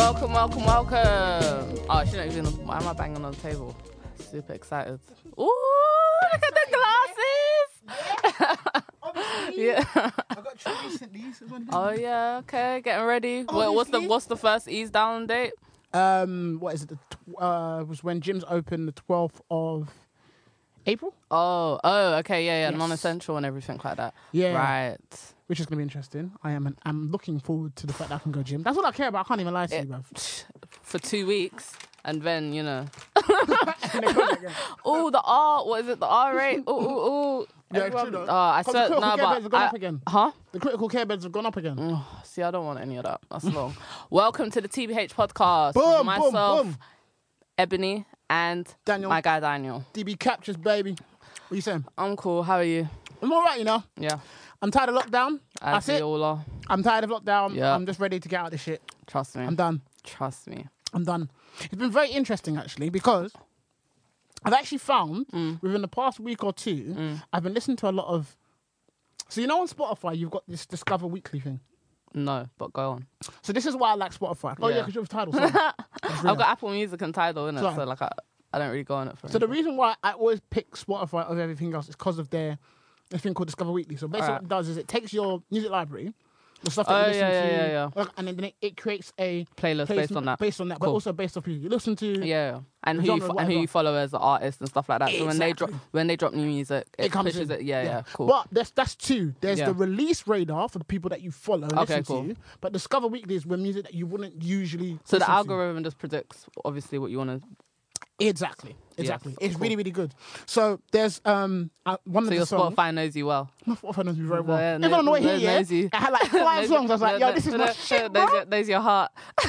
Welcome. Oh, I shouldn't even. Why am I banging on the table? Super excited. Ooh, look at the glasses. Yeah. I got two recently. Oh yeah. Okay. Getting ready. What's the first ease down date? What is it? Was when gyms open the 12th of April. Oh. Okay. Yeah. Yes. Non-essential and everything like that. Yeah. Right. Which is gonna be interesting. I'm looking forward to the fact that I can go gym. That's all I care about. I can't even lie to you, bruv. For 2 weeks, and then And then go again. Oh, the R. What is it? The R rate. Ooh. Yeah, Everyone- true though. Oh, I 'Cause swear. the critical No, care but beds have gone up again. Huh? The critical care beds have gone up again. See, I don't want any of that. That's long. Welcome to the TBH podcast. Boom, with boom, myself, boom. Ebony, and Daniel. my guy Daniel. DB captures, baby. What you saying? I'm cool. How are you? I'm all right, you know. Yeah. I'm tired of lockdown. As That's we it. all are. I'm tired of lockdown. Yeah. I'm just ready to get out of this shit. Trust me. I'm done. Trust me. I'm done. It's been very interesting, actually, because I've actually found within the past week or two, I've been listening to a lot of... So, you know, on Spotify, you've got this Discover Weekly thing. No, but go on. So this is why I like Spotify. Oh, yeah, Yeah. because you're with Tidal. Sorry. I've got Apple Music and Tidal in it, Sorry. so like I don't really go on it for So the anything. reason why I always pick Spotify over everything else is because of this thing called Discover Weekly. So basically what it does is it takes your music library, the stuff that you listen to, and then it creates a Playlist based on that. Based on that, but Cool. also based off who you listen to. Yeah, and the who genre, who whatever. you follow as an artist and stuff like that. So Exactly. when they drop new music, it comes pushes in. it. Yeah, cool. But that's two. There's Yeah. the release radar for the people that you follow and Okay, listen cool. to. But Discover Weekly is when music that you wouldn't usually So the listen to. algorithm just predicts obviously what you want to. Exactly. Yes, It's cool. really, really good. So there's one of So the your songs. Spotify knows you well. My Spotify knows me very well. Yeah, Everyone on the way here, yeah, knows you. I had like 5 songs. I was like, yo, this is my shit, bro. Knows your heart.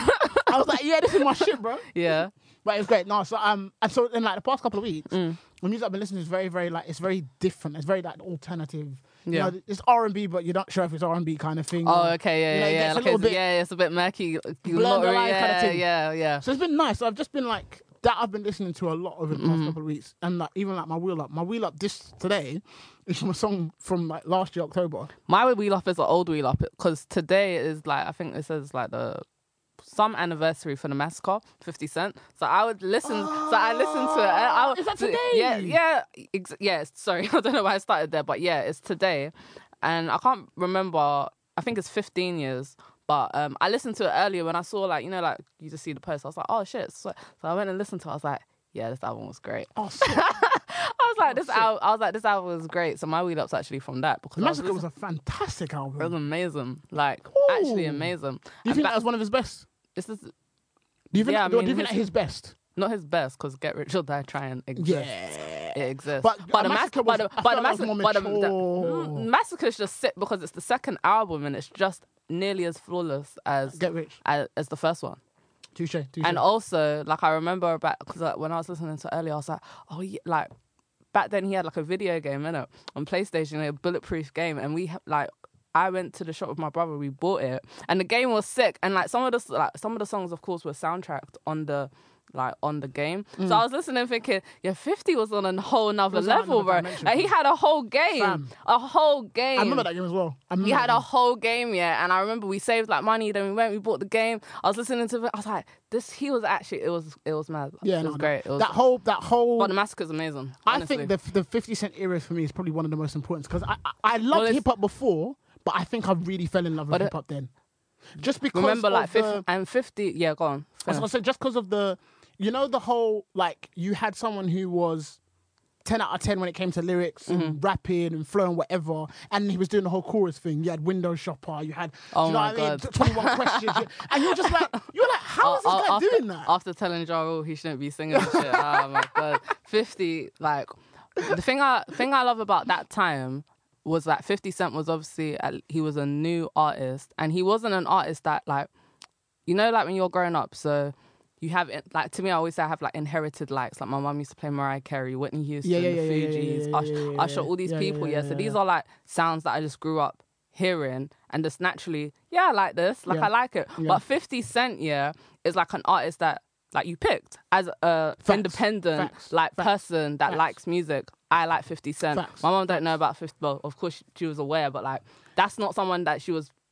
I was like, yeah, this is my shit, bro. Yeah. But it's great. No, so and so in like the past couple of weeks, the music I've been listening to is very, very like it's very different. It's very like alternative. Yeah. You know, it's R&B, but you're not sure if it's R&B kind of thing. Oh, or, okay, you know, it yeah. gets a Like little bit. it's a bit murky. Blur the line kind of thing. Yeah. So it's been nice. So I've just been like that. I've been listening to a lot of it the past couple of weeks, and like even like my wheel up. My wheel up this today is from a song from like last year October. My wheel up is an old wheel up because today is like I think it says like some anniversary for the massacre, 50 Cent. So I would listen. So I listened to it. Is that today? Yeah. Sorry, I don't know why I started there, but yeah, it's today, and I can't remember. I think it's 15 years. But I listened to it earlier when I saw like you just see the post. I was like, oh shit! So I went and listened to it. I was like, yeah, this album was great. Oh, sick. I was like, this album was great. So my wheel up's actually from that because The Massacre was a fantastic it was album. amazing. Like Ooh. actually amazing. Do you think that was one of his best? This is Do you think? Yeah, I do mean, you think that his best? not his best because Get Rich or Die Trying exists. Yeah. It exists. But the Massacre was- I felt that was more mature. Massacre is just sick because it's the second album and it's just nearly as flawless as Get Rich. as the first one. Touche. And also, like, I remember because when I was listening to it earlier, I was like, oh, yeah, like, back then he had, like, a video game, innit, on PlayStation, a bulletproof game, and I went to the shop with my brother, we bought it, and the game was sick, and, like, some of the songs, of course, were soundtracked on the game. So I was listening thinking, yeah, 50 was on a whole nother was on level, another bro. dimension, Like, he had a whole game. Fam. A whole game. I remember that game as well. He had a whole game, yeah, and I remember we saved like money. Then we bought the game. I was listening to it. I was like, he was actually, it was mad. Yeah, it no, was great. It was, that whole. but the Massacre's amazing. I Honestly. think the 50 Cent era for me is probably one of the most important because I loved it's- hip hop before, but I think I really fell in love with But hip hop then. Just because remember like of 50. Yeah, go on. I was Finish. gonna say just because of the, you know, the whole like you had someone who was 10 out of 10 when it came to lyrics and rapping and flowing whatever, and he was doing the whole chorus thing. You had Window Shopper, you had Oh do you know my what I mean? God. 21 questions, and you're just like how is this guy after, doing that? After telling Ja Rule he shouldn't be singing this shit. Oh my God. 50, like, the thing I love about that time was that 50 Cent was obviously, he was a new artist, and he wasn't an artist that, like, you know, like when you're growing up, so you have, like, to me, I always say I have, like, inherited likes. Like, my mum used to play Mariah Carey, Whitney Houston, the Fugees, Usher, all these people, So these are, like, sounds that I just grew up hearing, and just naturally, I like this. Like, I like it. Yeah. But 50 Cent, is, like, an artist that, like, you picked as a independent, person that likes music. I like 50 Cent. Facts. My mum don't know about 50, well, of course, she was aware, but, like, that's not someone that she was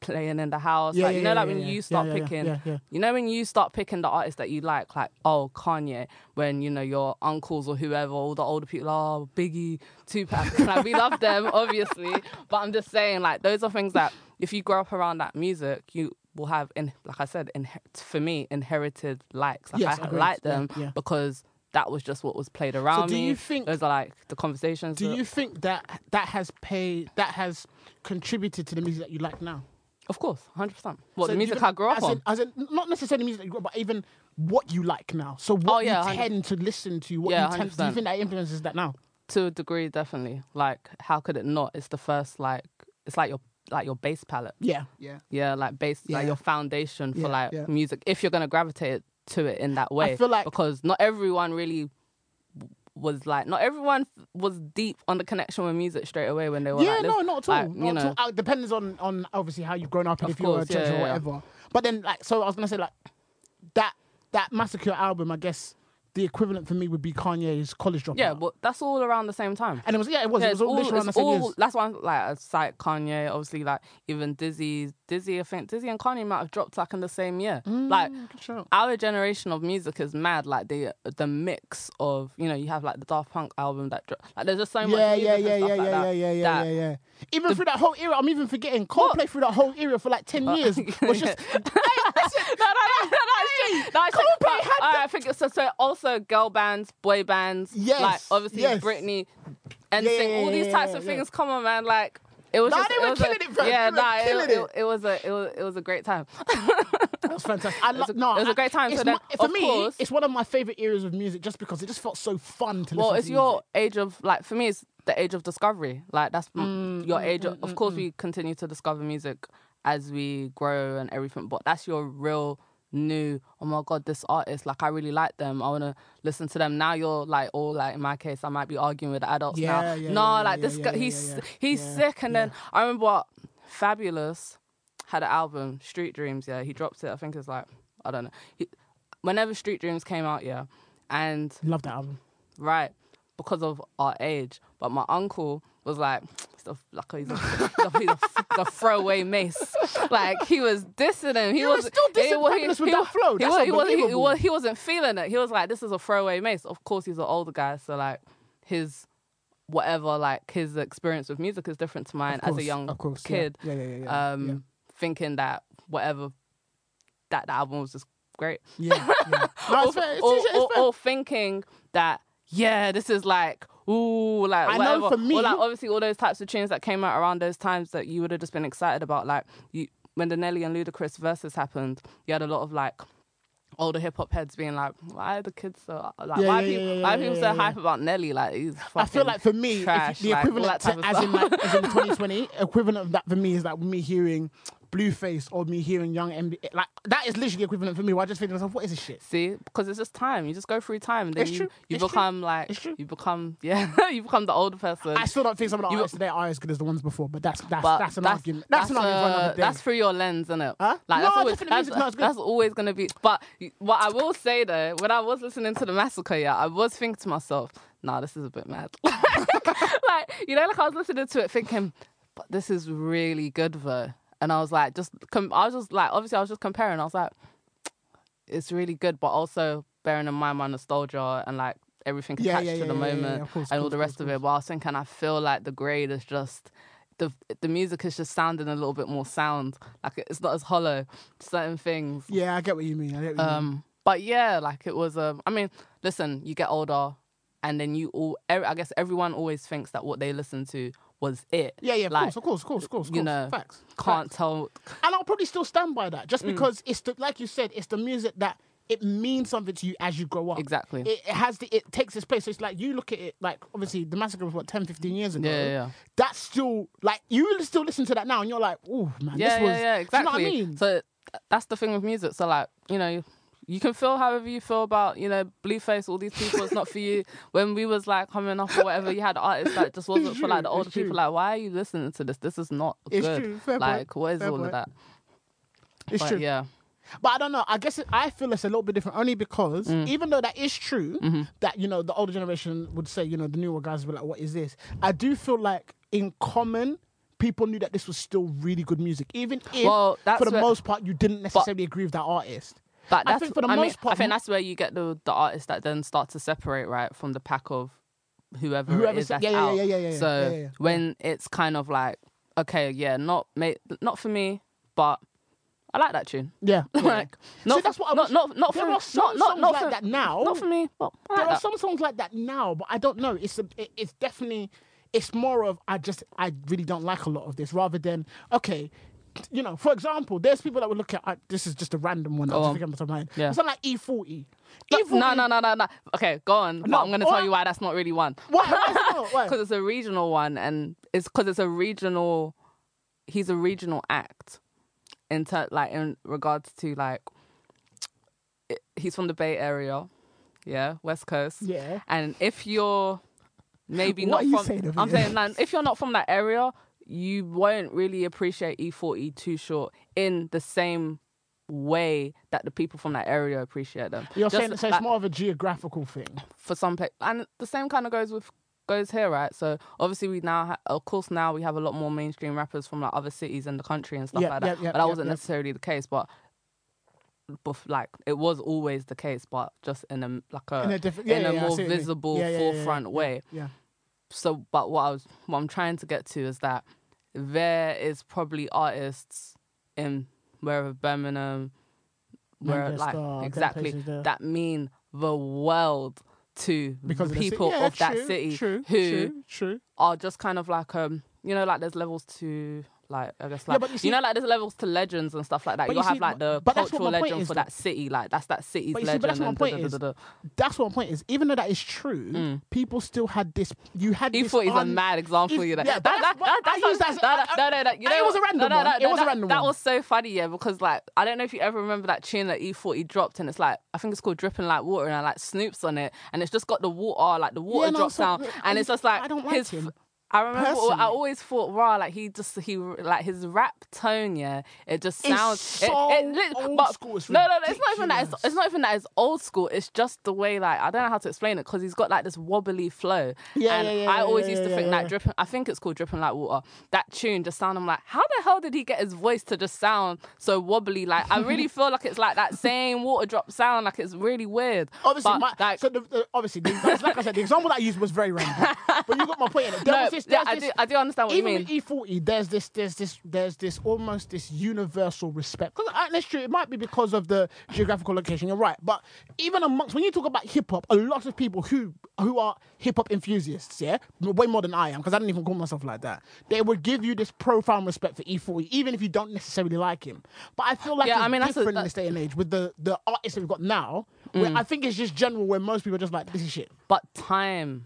playing in the house. Yeah, Like, you know, yeah, like yeah, when yeah, you start yeah, picking, yeah. you know, when you start picking the artists that you like Kanye, when, you know, your uncles or whoever, all the older people, Biggie, Tupac, like, we love them, obviously. But I'm just saying, like, those are things that if you grow up around that music, you will have, like I said, for me, inherited likes. Like, Yes, I agreed. like them Yeah. because that was just what was played around do me. you think- those are like the conversations? Do you think that has contributed to the music that you like now? Of course, 100%. What, So the music you- I grew up on? As in, not necessarily music that you grew up, but even what you like now. So what yeah, you 100%. tend to listen to, what Yeah, you tend. Do you 100%. think that influences that now? To a degree, definitely. Like, how could it not? It's the first, like, it's like your bass palette. Yeah. Yeah, like bass, Yeah. like your foundation for Yeah, like yeah. music. If you're gonna gravitate to it in that way, feel like- because not everyone really was like, not everyone was deep on the connection with music straight away when they were Yeah, like, no, this. not at all. Like, Not at all. Depends on obviously how you've grown up and Of if you were a course, church yeah, or yeah. whatever. But then, like, so I was gonna say, like, that Massacre album, I guess the equivalent for me would be Kanye's College Dropout. Yeah, but that's all around the same time. And it was Yeah, it was all literally around the same years. that's why I'm like, it's like Kanye, obviously, like even Dizzy, I think Dizzy and Kanye might have dropped like in the same year. Like, Good shout. our generation of music is mad. Like the mix of, you know, you have like the Daft Punk album that like there's just so much Yeah, music yeah, and yeah, stuff yeah, like that. yeah, yeah. Even through that whole era, I'm even forgetting Coldplay through that whole era for like 10 years was just. I think it's so also girl bands, boy bands, Yes, like obviously yes. Britney, NSYNC, all these types of things. Come on, man, like it was. Nah, just, they were it was killing it, bro. Yeah, They were killing it. it was a great time. That was fantastic. It was a great time. It's So then, for of me, course- it's one of my favorite eras of music just because it just felt so fun to listen Well, to. it's your age of, like, for me, it's the age of discovery. Like, that's your age of course, we continue to discover music as we grow and everything, but that's your real new, oh my God, this artist, like, I really like them. I want to listen to them. Now you're, like, all, like, in my case, I might be arguing with adults now. This guy, he's sick. And then I remember what Fabulous had an album, Street Dreams, he dropped it. I think it's like, I don't know. Whenever Street Dreams came out, and Love that album. right, because of our age. But my uncle was like, he's a throwaway mace. Like, he was dissing him. You were still dissing Fabulous with that flow. That's unbelievable. He wasn't feeling it. He was like, this is a throwaway mace. Of course, he's an older guy, so like his whatever, like his experience with music is different to mine as a young kid. Yeah. Thinking that whatever, that the album was just great. Yeah. No, it's fair. It's fair. Or thinking that, this is like, ooh, like I whatever. know for me- Or like obviously all those types of tunes that came out around those times that you would have just been excited about. Like when the Nelly and Ludacris verses happened, you had a lot of like older hip hop heads being like, why are the kids so like why are people so hype about Nelly? Like he's I feel like for me, trash, the like, equivalent all that type of as in stuff. like as in 2020, equivalent of that for me is like me hearing Blueface or me hearing Young MB. Like that is literally equivalent for me. Where I just think to myself, what is this shit? See, because it's just time. You just go through time, and then It's true. you It's become true. like It's true. you become you become the older person. I still don't think some of the artists today are as good as the ones before, but that's an argument. That's an argument for another day. That's through your lens, isn't it? Huh? Like, No, that's always, definitely music's not as good. that's always going to be. But what I will say though, when I was listening to the Massacre, I was thinking to myself, nah, this is a bit mad. Like, you know, like I was listening to it thinking, but this is really good though. And I was like, I was just like, obviously I was just comparing. I was like, it's really good, but also bearing in mind my nostalgia and like everything attached to the moment and all the rest of it. But I was thinking, I feel like the grade is just, the music is just sounding a little bit more sound. Like it's not as hollow, certain things. Yeah, I get what you mean. But yeah, like it was, I mean, listen, you get older and then I guess everyone always thinks that what they listen to was it. Yeah, like, of course. You know, Facts. Can't tell. And I'll probably still stand by that, just because it's like you said, it's the music that it means something to you as you grow up. Exactly. It takes its place. So it's like you look at it, like obviously the Massacre was 10, 15 years ago. Yeah. That's still like you will still listen to that now, and you're like, oh man, this was. Yeah, exactly. Do you know what I mean? So that's the thing with music. So like, you know, you can feel however you feel about, you know, Blueface, all these people. It's not for you. When we was like coming up or whatever, you had artists that just wasn't for like the older people. Like, why are you listening to this? This is not It's good. true. Fair like, point. what is Fair all point. of that? It's But true. yeah. But I don't know. I guess I feel it's a little bit different only because even though that is true, that, you know, the older generation would say, you know, the newer guys would be like, what is this? I do feel like in common, people knew that this was still really good music, even if that's for the where- most part you didn't necessarily agree with that artist. But I that's, think for the I mean, most part, I think that's where you get the artists that then start to separate, right, from the pack of whoever it is that's out. So when it's kind of like, okay, yeah, not for me, but I like that tune. Yeah, Like, not See, that's what I was, not there for are some not songs not like for, that now. Not for me, but I like There are that. some songs like that now, but I don't know. It's definitely, it's more of I really don't like a lot of this, rather than, okay, you know, for example, there's people that would look at, this is just a random one. I'm just thinking off the top of my head. Yeah. It's not like E40. No. Okay, go on. But I'm going to tell you why that's not really one. Why is it not? Why? Because it's a regional one, and it's because it's a regional. He's a regional act, in regards to like, he's from the Bay Area, yeah, West Coast, Yeah. And if you're maybe What not are you from, saying over I'm here? saying like, if you're not from that area, you won't really appreciate E40 Too Short in the same way that the people from that area appreciate them. You're Just saying so it's like, more of a geographical thing. for some people, and the same kind of goes here, right? So obviously we now, of course, now we have a lot more mainstream rappers from like other cities in the country and stuff like that. But that wasn't necessarily the case. But like it was always the case, but just in a more visible forefront way. Yeah. So, but what I'm trying to get to is that there is probably artists in wherever Birmingham, where Manchester, like them exactly places there. that mean the world to Because the of the people city. Yeah, of that true, city true. who are just kind of like you know, like there's levels to like, I guess, like, but you see- like there's levels to legends and stuff like that. But You'll you have see- like the but that's what cultural my point legend is, for though. that city, like that's that city's But you see, legend. but that's what my and point is. That's what my point is. Even though that is true, people still had this. You had this. E40 is a mad example, you know. Yeah, but I use that. You know, it was a random one. It was a random That one. was so funny, yeah, because like I don't know if you ever remember that tune that E40 dropped, and it's like I think it's called "Dripping Like Water," and like Snoop's on it, and it's just got the water, like the water drops down, and it's just like I don't like him. I remember. Personally. I always thought, raw, like he like his rap tone, yeah. It just sounds so old but school, it's no, it's not even that. ridiculous. It's not even that it's old school. It's just the way, like I don't know how to explain it because he's got like this wobbly flow. And I always used to think that dripping. I think it's called "Dripping Like Water." That tune just sounded like, how the hell did he get his voice to just sound so wobbly? Like I really feel like it's like that same water drop sound. Like it's really weird. Obviously, But, like, obviously, like I said, the example that I used was very random. But you got my point in it. I do understand what you Even mean. with E40, there's this almost this universal respect. Because that's true. It might be because of the geographical location. You're right. But even amongst, when you talk about hip hop, a lot of people who are hip hop enthusiasts, yeah, way more than I am, because I don't even call myself like that. They would give you this profound respect for E40, even if you don't necessarily like him. But I feel like it's different in this day and age with the artists that we've got now. Where I think it's just general, where most people are just like, this is shit. But time.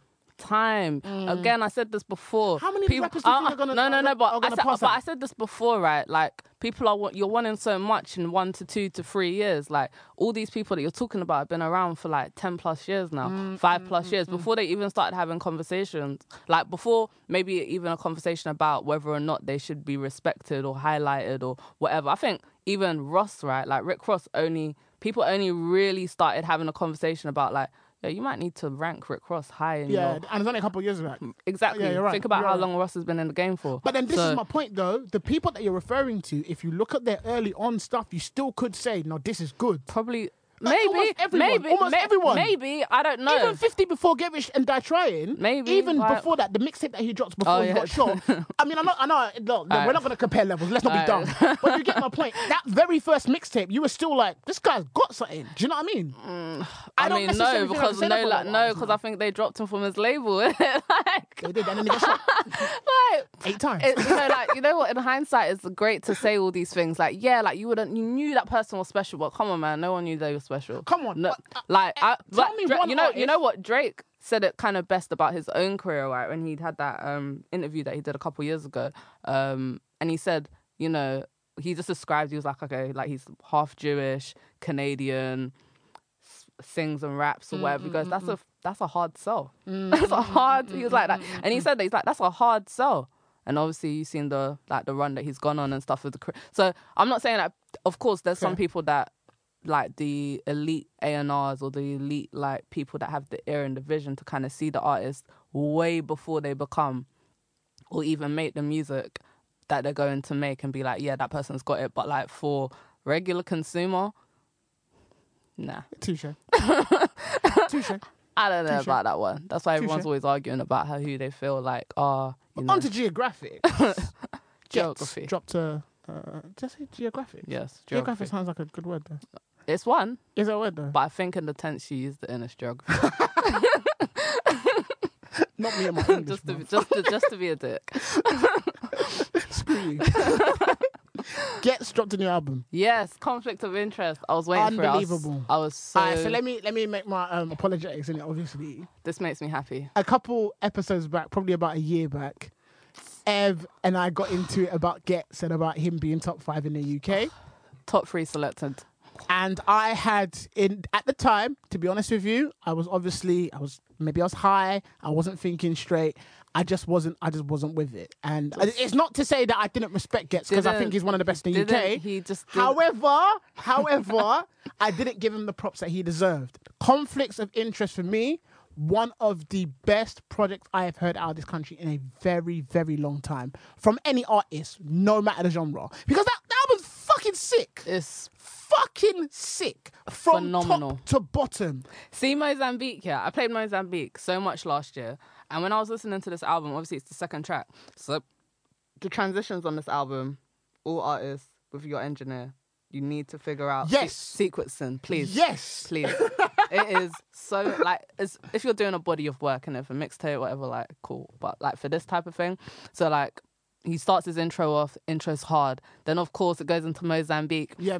Again, I said this before. How many rappers do you think are gonna But I said this before, right? Like people you're wanting so much in 1 to 2 to 3 years. Like all these people that you're talking about have been around for like 10 plus years now, 5+ years before they even started having conversations. Like before, maybe even a conversation about whether or not they should be respected or highlighted or whatever. I think even Ross, right? Like Rick Ross, people only really started having a conversation about like, yeah, you might need to rank Rick Ross high in your... and it's only a couple of years back. Exactly. Yeah, you're right. Think about You're how right. long Ross has been in the game for. But then this is my point, though. The people that you're referring to, if you look at their early on stuff, you still could say, no, this is good. Probably... Almost everyone. Maybe, I don't know. Even 50 before Get Rich and Die Trying. Maybe, Even like- before that, the mixtape that he dropped before he got shot. I mean, I know. Look, we're not going to compare levels. Let's not be dumb. But you get my point. That very first mixtape, you were still like, this guy's got something. Do you know what I mean? I don't mean, necessarily no, think I because can say that for a lot of because I think they dropped him from his label. Like, They did, and then he got shot like 8 times. you know what? In hindsight, it's great to say all these things. Like, yeah, like you knew that person was special, but come on, man, no one knew they were special. Come on. No, tell me one you know artist- what Drake said it kind of best about his own career, right? When he'd had that interview that he did a couple years ago, and he said, you know, he just described, he was like, okay, like he's half Jewish, Canadian, sings and raps or whatever. He goes, that's a hard sell. That's a hard. He was like that, and he said that he's like, that's a hard sell. And obviously, you've seen the run that he's gone on and stuff with the. So I'm not saying that. Of course, there's some people that like the elite A&Rs or the elite like people that have the ear and the vision to kind of see the artist way before they become or even make the music. that they're going to make and be like, yeah, that person's got it. But like for regular consumer, nah. Touche. Touche. I don't know Touche. about that one. That's why everyone's Touche. always arguing about who they feel like are, you know, Onto geographic. geography. Gets dropped to, just say geographic. Yes, Geographic sounds like a good word though. It's one, Is that a word though? but I think in the tense she used it in its geography. Not me and my English. just to be a dick. Screw you. Gets dropped a new album. Yes, conflict of interest. I was waiting for it. Unbelievable. I was so. Alright, so let me make my apologetics in it. Obviously, This makes me happy. a couple episodes back, probably about a year back, Ev and I got into it about Gets and about him being top 5 in the UK. Top 3 selected. And I had at the time, to be honest with you, I was high. I wasn't thinking straight. I just wasn't with it. And it's not to say that I didn't respect Gets, because I think he's one of the best in the UK. He just However, I didn't give him the props that he deserved. Conflicts of interest for me, one of the best projects I have heard out of this country in a very, very long time. From any artist, no matter the genre. Because that album's fucking sick. It's Fucking sick. From phenomenal. top to bottom. See Mozambique, yeah. I played Mozambique so much last year. And when I was listening to this album, obviously it's the second track. So the transitions on this album, all artists with your engineer, you need to figure out sequencing, please. Yes. Please. It is so, like, if you're doing a body of work and if a mixtape, whatever, like, cool. But, like, for this type of thing, so, like, he starts his intro's hard. Then, of course, it goes into Mozambique. He's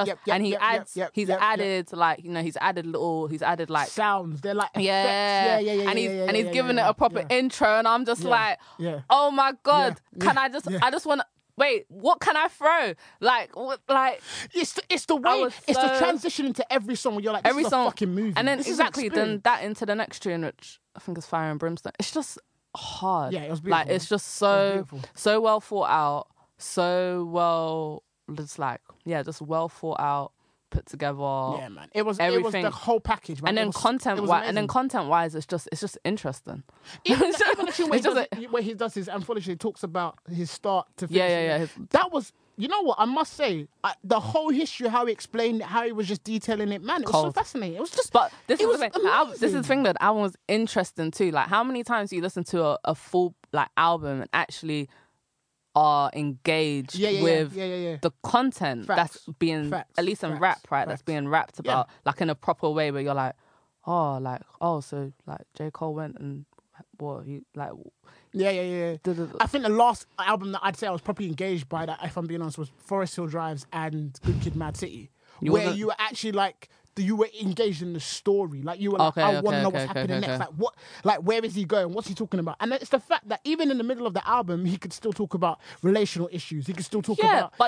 added, like, you know, he's added like sounds. They're like effects. Yeah. And he's giving it a proper intro, and I'm just like, oh my God, I just want to, wait, what can I throw? Like, what, like... It's the way, it's the transition into every song where you're like, this is a fucking movie. And then, this exactly, then that into the next tune, which I think is Fire and Brimstone. It's just hard. Yeah, it was beautiful. Like, it's just so well thought out, so well, just like, just well thought out, put together. Yeah, man. It was everything. the whole package, man. And then content-wise, it's just interesting. Even the tune where he does his anthology, he talks about his start to finish. Yeah. That was, you know what, I must say, the whole history, how he explained it, how he was just detailing it, man, it was so fascinating. It was just, but this is the thing. amazing. This is the thing, that the album was interesting too. Like, how many times do you listen to a full like album and actually are engaged with the content that's being, at least in rap, right? That's being rapped about, like in a proper way, where you're like, so like J. Cole went and what he like. Yeah. I think the last album that I'd say I was properly engaged by, that, if I'm being honest, was Forest Hill Drives and Good Kid, Mad City, where you were actually like, you were engaged in the story. Like, you were like, I want to know what's happening next. Like, what? Like, where is he going? What's he talking about? And it's the fact that even in the middle of the album, he could still talk about relational issues. He could still talk about. But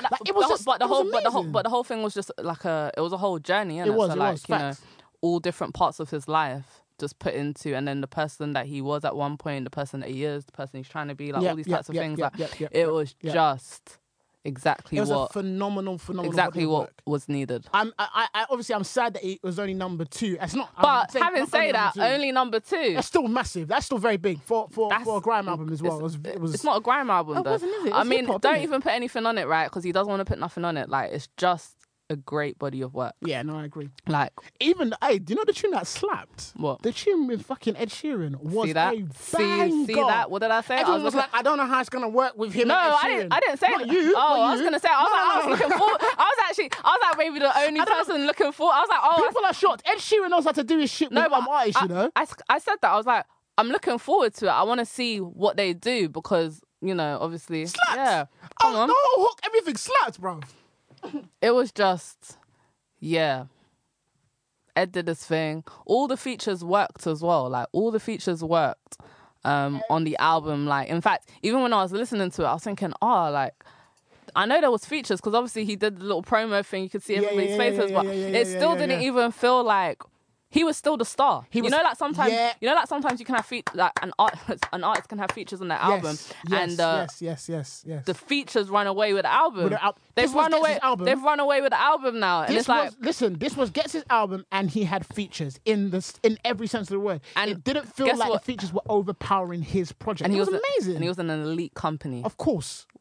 the whole thing was just like it was a whole journey. It was. So, It like, was. you know, all different parts of his life just put into, and then the person that he was at one point, the person that he is, the person he's trying to be, like all these types of things. It was just exactly what. It was a phenomenal exactly what was needed. I obviously I'm sad that it was only number 2. It's not. But having said that, only number 2. That's still massive. That's still very big for a grime album as well. It's not a grime album though. Wasn't, is it? I mean, hip-hop, don't even put anything on it, right? Because he doesn't want to put nothing on it. Like, it's just a great body of work. Yeah, no, I agree. Like, even, hey, do you know the tune that slapped? What? The tune with fucking Ed Sheeran was see that? a banger. See that? What did I say? Everyone was like, I don't know how it's gonna work with him. No, and Ed Sheeran. I didn't say Not that. you. Oh, not I was you. gonna say. I was looking forward. I was like maybe the only person looking forward. I was like, oh, people are shocked. Ed Sheeran knows how to do his shit with artists, you know. I said that. I was like, I'm looking forward to it. I want to see what they do because, you know, obviously, slaps. Yeah. Come on. The whole hook, everything slaps, bro. It was just, yeah. Ed did his thing. All the features worked as well. Like, all the features worked on the album. Like, in fact, even when I was listening to it, I was thinking, like, I know there was features because obviously he did the little promo thing. You could see everybody's faces, but it still didn't even feel like he was still the star. Sometimes you can have like an artist can have features on their album, yes. The features run away with the album. They've run away with the album now, and it's like, this was Gets' album, and he had features in every sense of the word. And it didn't feel like the features were overpowering his project. And it was amazing. And he was in an elite company. Of course.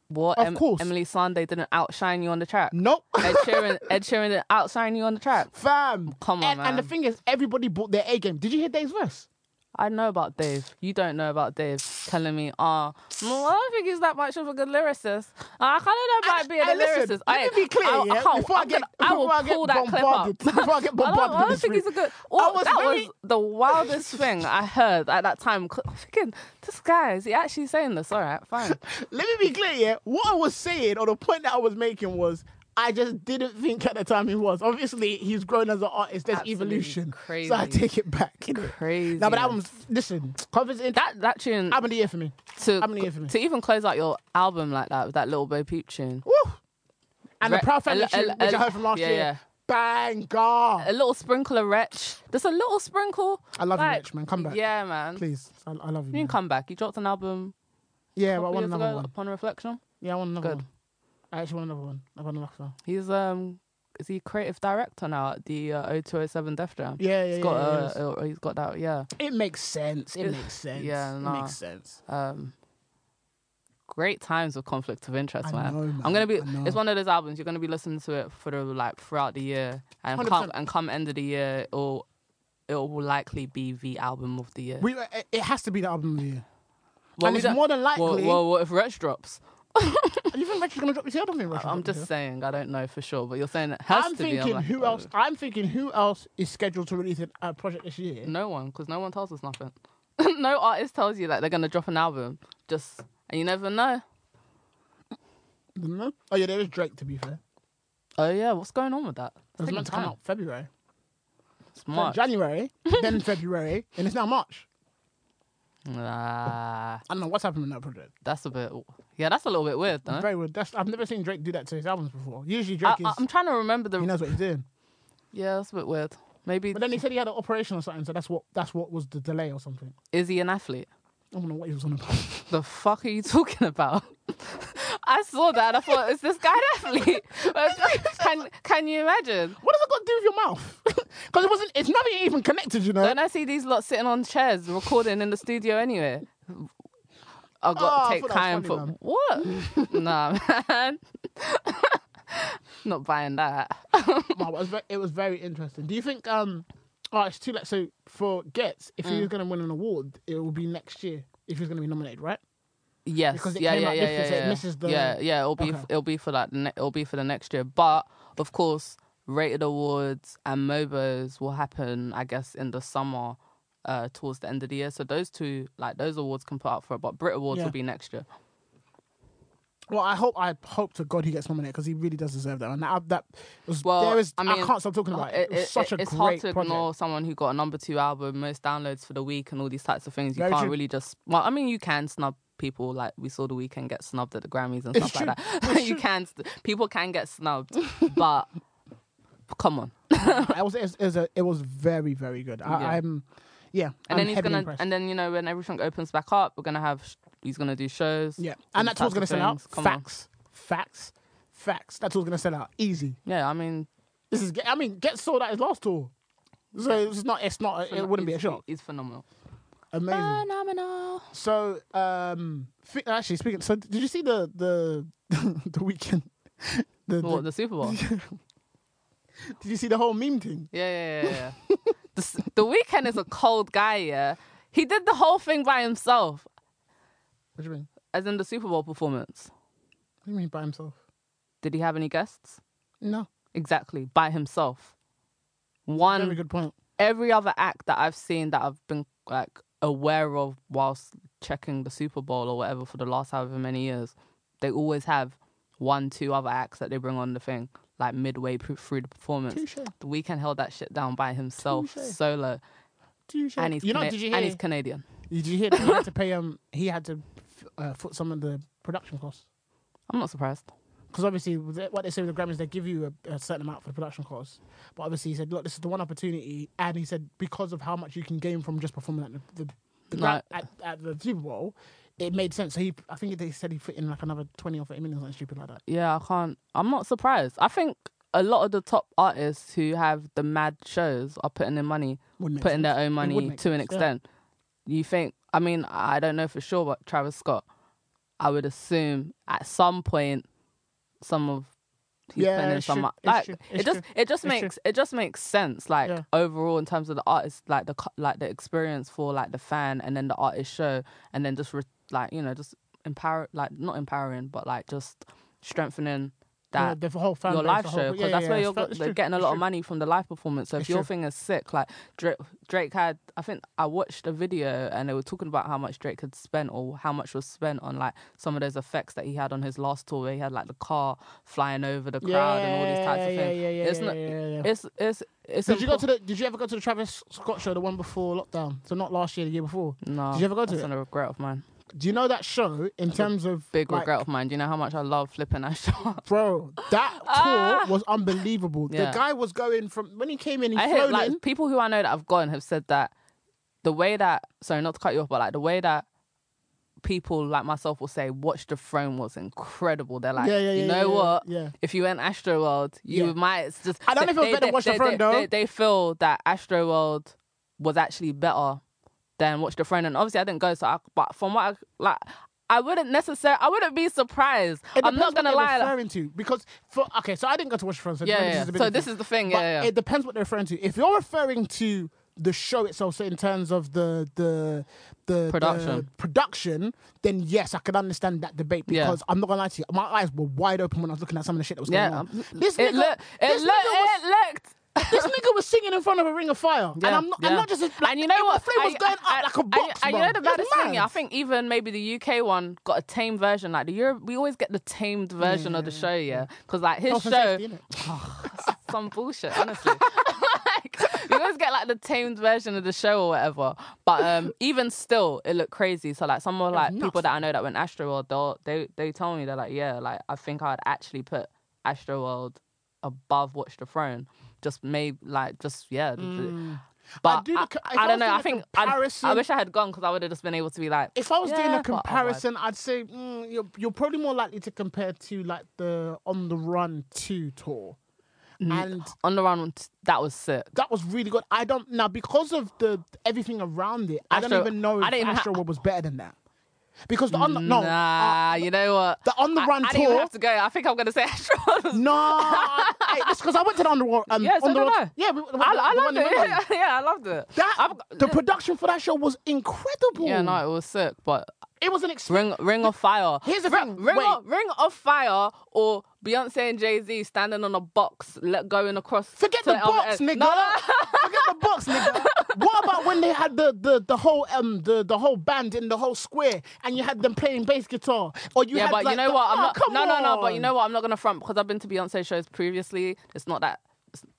What? Of course. Emily Sande didn't outshine you on the track. Nope. Ed Sheeran didn't outshine you on the track. Fam. Come on, man. And the thing is, everybody bought their A game. Did you hear Dave's verse? I know about Dave. You don't know about Dave. Telling me, I don't think he's that much of a good lyricist. I kind of know about being a lyricist. Let me be clear, I will pull that clip up. Before I get bombarded. I don't think he's a good... was the wildest thing I heard at that time. I'm thinking, this guy, is he actually saying this? All right, fine. Let me be clear, yeah. What I was saying, or the point that I was making was, I just didn't think at the time he was. Obviously, he's grown as an artist. There's Absolutely evolution. crazy. So I take it back. Crazy. No, but albums, listen, that tune... album of the year for me. Album of the year for me. To even close out your album like that with that Little Bo Peep tune. Woo! And the Proud Family tune, which I heard from last year. Yeah. Banger! A little sprinkle of Wretch. Just a little sprinkle. I love you, Wretch, man. Come back. Yeah, man. Please. I love you. You can come back. You dropped an album. Yeah, but I couple want years another ago, one. Upon reflection. Yeah, I want another Good. one. I actually want another one. I want another one. He's is he creative director now at the 0207 Def Jam? Yeah, He's got that. Yeah. It makes sense. It makes sense. Yeah, It nah. makes sense. Great times of conflict of interest, I man. know, man. I'm gonna be. I know. It's one of those albums you're gonna be listening to it for throughout the year, and 100%. come end of the year, it will likely be the album of the year. It has to be the album of the year. Well, And we it's don't- more than likely. Well, what if Wretch drops? You think Wretch is going to drop this year? I don't think Wretch will I'm drop this just year. saying. I don't know for sure, but you're saying it has to be. I'm thinking who else is scheduled to release a project this year? No one, because no one tells us nothing. No artist tells you that they're gonna drop an album. And you never know. No? Oh yeah, there is Drake, to be fair. Oh yeah, what's going on with that? It was meant to come out February. It's March. January, then February, and it's now March. Nah, I don't know what's happening in that project. that's a bit. Yeah, that's a little bit weird, though. Very weird. I've never seen Drake do that to his albums before. Usually Drake I'm trying to remember he knows what he's doing. Yeah, that's a bit weird. Maybe. But then he said he had an operation or something, so that's what was the delay or something. Is he an athlete? I don't know what he was on about. The fuck are you talking about? I saw that. I thought, is this guy an athlete? Can you imagine? What does it got to do with your mouth? Because it's nothing even connected, you know. Don't I see these lot sitting on chairs recording in the studio anyway? I got to take time for man. what? Nah, man. Not buying that. No, it was very interesting. Do you think it's too late? So for Gets, if he was going to win an award, it will be next year if he's going to be nominated, right? Yes. Because it yeah. came out this year, so it misses the- Yeah. It'll be for like it'll be for the next year. But of course, Rated Awards and Mobos will happen, I guess, in the summer, towards the end of the year. So those those awards can put up for it. But Brit Awards will be next year. Well, I hope to God he gets nominated because he really does deserve that. And that was Well, I can't stop talking about it. It was such a it's great hard to project. ignore someone who got a number 2 album, most downloads for the week, and all these types of things. You Very can't true. really just. Well, I mean, you can snub people, like we saw The Weeknd get snubbed at the Grammys and stuff like that. You can. People can get snubbed, but come on. It was very, very good. I'm And then heavily impressed. and then when everything opens back up, he's gonna do shows. Yeah, and that tour's going to sell out. Come on. Facts. That tour's going to sell out easy. Yeah, I mean, Get sold out his last tour, so it's not. It wouldn't be a shock. It's phenomenal. Amazing. Phenomenal. So, actually speaking, so did you see the the weekend? The Super Bowl? Did you see the whole meme thing? Yeah. The Weeknd is a cold guy. Yeah, he did the whole thing by himself, What do you mean? as in the Super Bowl performance. What do you mean by himself? Did he have any guests? No. Exactly, by himself. Very good point. Every other act that I've seen that I've been like aware of whilst checking the Super Bowl or whatever for the last however many years, they always have 1-2 other acts that they bring on the thing, like midway through the performance. Touche. The Weeknd held that shit down by himself, Touche. solo, Touche. and he's did you hear? and he's Canadian. Did you hear that he had to pay he had to foot some of the production costs? I'm not surprised. Because obviously, what they say with the Grammys, they give you a certain amount for the production costs. But obviously, he said, look, this is the one opportunity. And he said, because of how much you can gain from just performing at the Super Bowl, it made sense. So I think they said he fit in like another 20 or 30 million or something stupid like that. Yeah, I'm not surprised. I think a lot of the top artists who have the mad shows are putting in money, putting their own money to an extent. You think, I mean, I don't know for sure, but Travis Scott, I would assume at some point, some of he's Yeah, putting in it's some true, like it's true, it just makes sense like Yeah. overall in terms of the artist like the experience for like the fan and then the artist show and then just just empower like not empowering but like just strengthening that the whole fan your base, live the whole- show because that's where you're it's true, getting a it's lot true. of money from the live performance. So if It's your true. thing is sick, like Drake had, I think I watched a video and they were talking about how much Drake had spent or how much was spent on like some of those effects that he had on his last tour where he had like the car flying over the crowd and all these types of things. It's Did you go to the? Did you ever go to the Travis Scott show, the one before lockdown? So not last year, the year before. No. Did you ever go to that's it? a regret of mine. Do you know that show in terms of Big like, regret of mine. Do you know how much I love flipping that show? Bro, that tour was unbelievable. Yeah. The guy was going from when he came in, he I flown hear like in. people who I know that have gone have said that the way that sorry not to cut you off, but like the way that people like myself will say Watch the Throne was incredible. They're like, you know what? Yeah. If you went Astroworld, you Yeah. might just. I don't know if it was better than Watch the Throne, though. They feel that Astroworld was actually better than Watch the Throne, and obviously I didn't go. But from what I wouldn't be surprised. I'm not gonna lie. Referring to because so I didn't go to Watch the Throne. So Yeah. So this is the thing. But Yeah. it depends what they're referring to. If you're referring to the show itself, so in terms of the production, then yes, I can understand that debate because I'm not gonna lie to you, my eyes were wide open when I was looking at some of the shit that was going on. This nigga was singing in front of a ring of fire, and I'm not just. Like, and you know what? The flame was going up like a box. And you know the baddest It's thing? mad. I think even maybe the UK one got a tamed version. Like we always get the tamed version of the show, because like his Health and show, safety, some bullshit, honestly. You always get like the tamed version of the show or whatever. But even still, it looked crazy. So like some of like people that I know that went Astroworld, they tell me they're like, yeah, like I think I'd actually put Astroworld above Watch the Throne. Just maybe like But I don't know. I think I wish I had gone because I would have just been able to be like. If I was doing a comparison, I'd say you're probably more likely to compare to like the On the Run 2 tour. And On the Run, that was sick. That was really good. I don't now because of the everything around it. I don't even know if Astroworld was better than that. Because the you know what? The On the Run tour. I didn't even have to go. I think I'm gonna say Astroworld. No, it's because I went to the On the Run. Yeah, so did I. Yeah, I loved it. Yeah, I loved it. The production for that show was incredible. Yeah, no, it was sick, but. It was an experience. Ring of Fire. Here's the thing. Ring of Fire or Beyonce and Jay-Z standing on a box, going across. Forget the box, nigga. No. Forget the box, nigga. What about when they had the whole band in the whole square and you had them playing bass guitar? Or you had but like you know what? I'm not. No. But you know what? I'm not gonna front because I've been to Beyonce shows previously. It's not that.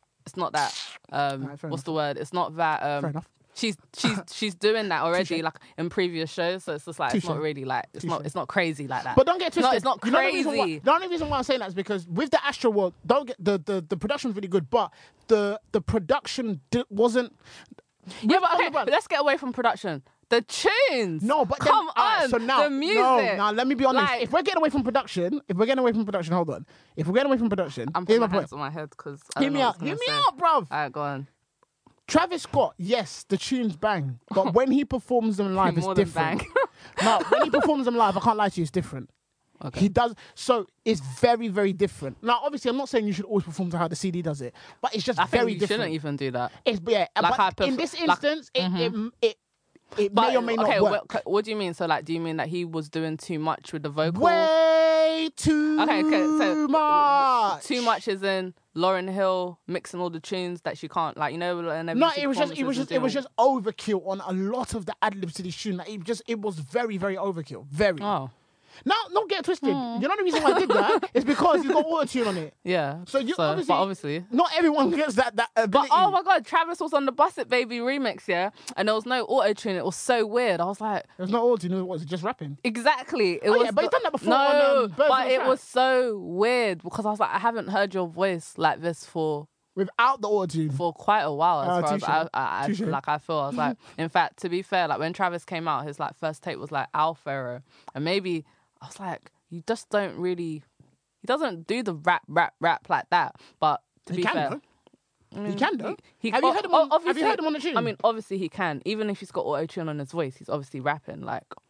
What's the word? It's not that. Fair enough. She's doing that already, like in previous shows. So it's just like it's not really like it's not crazy like that. But don't get twisted. No, it's not crazy. The only reason why I'm saying that is because with the Astroworld, don't get the production's really good, but the production wasn't. Yeah, but okay, but let's get away from production. The tunes. No, but come on. So now, the music. Now let me be honest. Like, if we're getting away from production, hold on. If we're getting away from production, I'm putting my hands on my head because hear me out, bruv. Alright, go on. Travis Scott, yes, the tunes bang, but when he performs them live, it's different. No, when he performs them live, I can't lie to you, it's different. Okay. He does, so it's very, very different. Now, obviously, I'm not saying you should always perform to how the CD does it, but it's just very different. Shouldn't even do that. In this instance, it may or may not work. What do you mean? So, like, do you mean that he was doing too much with the vocal? Way too much. Too much is in Lauryn Hill mixing all the tunes that she can't, like, you know. No, it was just overkill on a lot of the ad libs to this tune. Like, it was very, very overkill. Very. Oh. Now, don't get twisted. You know the reason why I did that is because you got auto-tune on it. Yeah. So obviously, not everyone gets that ability. But oh my god, Travis was on the Bust It Baby remix, yeah, and there was no auto-tune. It was so weird. I was like, there's no auto-tune. What was it? Just rapping. Exactly. But he's done that before. No, but it was so weird because I was like, I haven't heard your voice like this without the auto-tune for quite a while. As far as I feel, I was like, in fact, to be fair, like when Travis came out, his like first tape was like Al Pharaoh, and maybe I was like, you just don't really. He doesn't do the rap like that. But to be fair, he can though. Have you heard him on the tune? I mean, obviously he can. Even if he's got auto tune on his voice, he's obviously rapping. Like,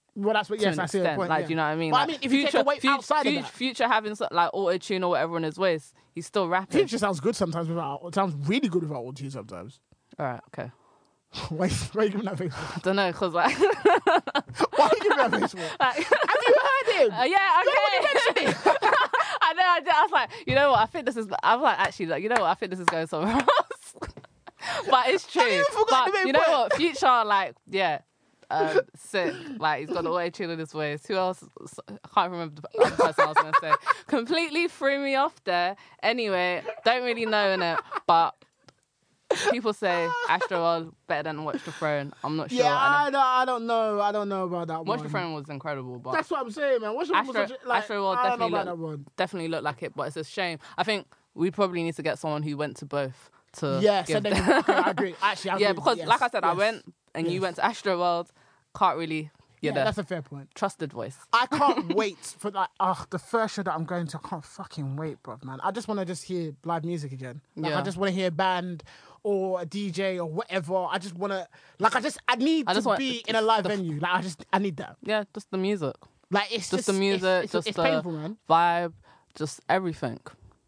Well, that's what. Yes, to an I see the extent. point. Like, yeah. do you know what I mean? But Like, I mean, if you take away outside of that, Future having like auto tune or whatever in his voice, he's still rapping. Future sounds good sometimes without. It sounds really good without auto tune sometimes. All right, okay. Why are you giving that face for? I don't know, cause like, Why are you giving that face for? like Have you heard him? yeah, okay. Nobody mentioned it. I know. I was like, you know what? I think this is. I was like, actually, like, you know what? I think this is going somewhere else. But it's true. even forgot But the main you know point. what? Future, like, yeah. Sick. Like, he's got the auto tune in his voice. Who else? I can't remember the other person I was going to say. Completely threw me off there. Anyway, don't really know in it, but people say Astroworld better than Watch the Throne. I'm not sure. Yeah, And I don't know. I don't know about that Watch one. the Throne was incredible, but That's what I'm saying, man. Watch the Throne was such a, like, Astroworld I don't know definitely about that one. definitely looked like it, but it's a shame. I think we probably need to get someone who went to both to Yeah, so give they, them- okay, I agree. Actually, I agree. yeah, because Yes, like I said, I yes. went and you yes. went to Astroworld. Can't really, Yeah, the that's a fair point. trusted voice. I can't wait for like the first show that I'm going to. I can't fucking wait, bro, man. I just want to just hear live music again. Like, Yeah. I just want to hear a band or a DJ or whatever. I just want to, like, I need I just to want be in a live venue. Like, I need that. Yeah, just the music, Like, it's just the music, it's just the painful, man. vibe, just everything.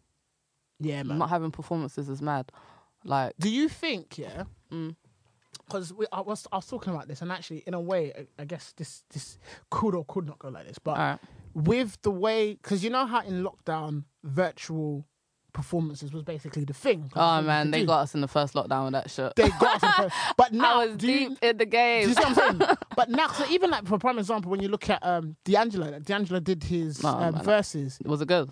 Yeah, man. Not having performances is mad. Like, Do you think, yeah? Mm. Because I was talking about this, and actually, in a way, I guess this could or could not go like this. But alright, with the way, because you know how in lockdown, virtual performances was basically the thing. oh man, they got us in the first lockdown with that shit. They got us. But now, I was do you, deep in the do game. you see what I'm saying? But now, so even like for prime example, when you look at D'Angelo did his man. verses. Was it good?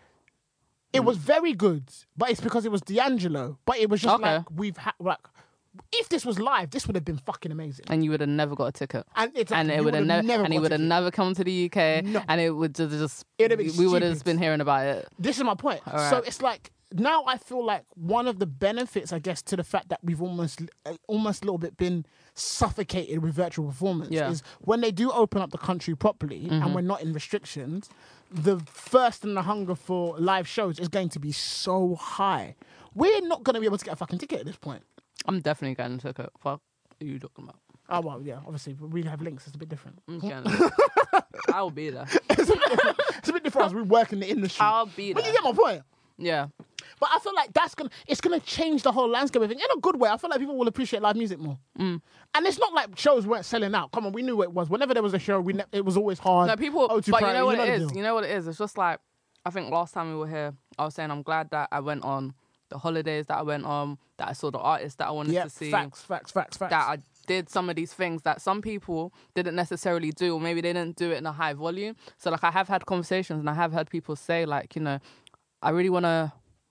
It was very good, but it's because it was D'Angelo. But it was just Okay. like we've had like. If this was live, this would have been fucking amazing. And you would have never got a ticket. And It would have never, and he would have never come to the UK, No. and it would just, It'd have been we would have stupid. been hearing about it. This is my point. All So right. it's like now I feel like one of the benefits, I guess, to the fact that we've almost a little bit been suffocated with virtual performance Yeah. is when they do open up the country properly and we're not in restrictions, the thirst and the hunger for live shows is going to be so high. We're not going to be able to get a fucking ticket at this point. I'm definitely getting a ticket. Fuck, what are you talking about? Oh, well, yeah, obviously, but we have links. It's a bit different. I'm getting it. I will be there. It's a bit different as we work in the industry. I'll be But there. you get my point. Yeah. But I feel like it's gonna change the whole landscape of it in a good way. I feel like people will appreciate live music more. And it's not like shows weren't selling out. Come on, we knew what it was. Whenever there was a show, it was always hard. No, people, O2 but you priority, know what the it is? deal. You know what it is? It's just like, I think last time we were here, I was saying I'm glad that I went on the holidays that I went on, that I saw the artists that I wanted Yeah, to see. facts. That I did some of these things that some people didn't necessarily do, or maybe they didn't do it in a high volume. So like I have had conversations and I have heard people say like, you know, I really want to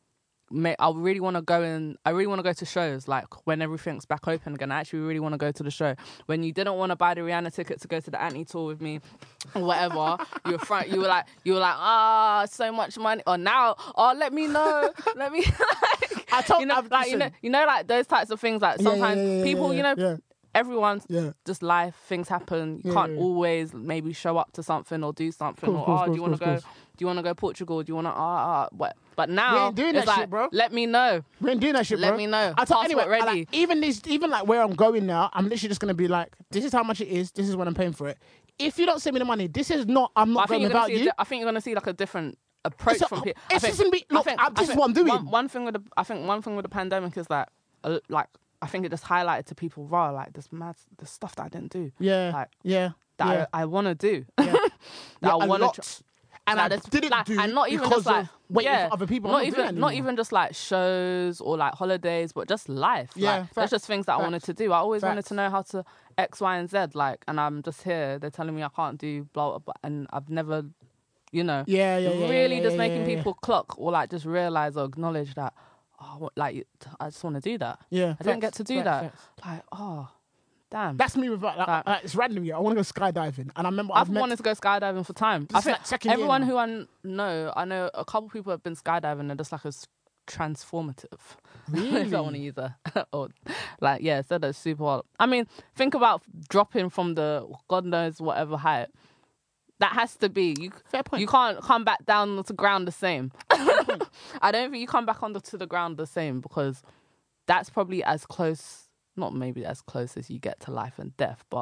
go to shows like when everything's back open again. I actually really want to go to the show. When you didn't want to buy the Rihanna ticket to go to the Anti tour with me or whatever, you were like, so much money. Or now, let me know. Let me I told you know, I've- like listen. you know, like those types of things. Like sometimes people, you know, yeah. everyone's Yeah. just life. Things happen. You Yeah, can't yeah. always maybe show up to something or do something. Course, Do you want to go? course. Do you want to go Portugal? Do you want to? What? But We now ain't doing it's that like, shit, bro. let me know. We ain't doing that shit, bro. Let me know. I told, Passport anyway, ready. like, even like where I'm going now, I'm literally just gonna be like, this is how much it is. This is what I'm paying for it. If you don't send me the money, this is not. I'm But not going without you. I think you're gonna see like a different approach It's from people. it's just gonna be. Look, this is what I'm doing. One thing with the pandemic is that I think it just highlighted to people, raw, like this stuff that I didn't do. Yeah, Like, yeah, that yeah. I want to do. Yeah. That Yeah, I a want lot. to. And I didn't do and not even because just like of waiting for other people. I'm doing that not anymore. even just like shows or like holidays, but just life. Yeah, like, facts, there's just things that I wanted to do. I always wanted facts. to know how to X, Y, and Z. Like, and I'm just here. They're telling me I can't do blah blah, blah and I've never, you know, Yeah, really just yeah, making yeah, yeah. people clock or like just realize or acknowledge that. Oh, like I just want to do that. Yeah, I didn't get facts, to do facts, that. facts. Like, oh, damn. That's me with it's random. Yeah, I want to go skydiving, and I remember I've wanted to go skydiving for time. I This is think like second year everyone now. who I know a couple people have been skydiving and just like it's transformative. If I want to use a or like so that's super hard. I mean, think about dropping from the God knows whatever height. That has to be Fair point. You can't come back down to ground the same. I don't think you come back to the ground the same because that's probably as close, not maybe as close as you get to life and death, but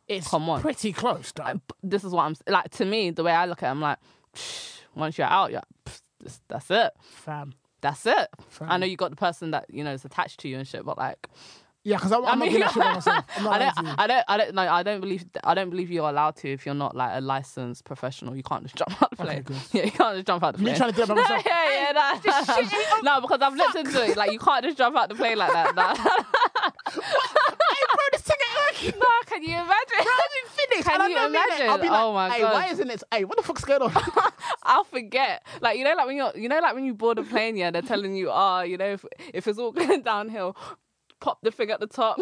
it's come on. pretty close, though. This is what I'm like. To me, the way I look at it, I'm like, once you're out, that's it. Fam. That's it. Fam. I know you got the person that is attached to you and shit, but like, Yeah, because I'm not doing that shit by myself. I'm not allowed to. I don't believe you're allowed to if you're not like a licensed professional. You can't just jump out the plane. good. Yeah, you can't just jump out the plane. Me trying to do it by myself. No, because I've looked into it. Like, you can't just jump out the plane like that. Nah. Hey, bro, this thing ain't working. No, can you imagine? Bro, I'll be finished. Can and you I don't mean it. imagine? I'll be like, Oh my hey, God. why isn't it? Hey, what the fuck's going on? I'll forget. Like, like when you board a plane, yeah, they're telling you, if it's all going downhill, pop the thing at the top.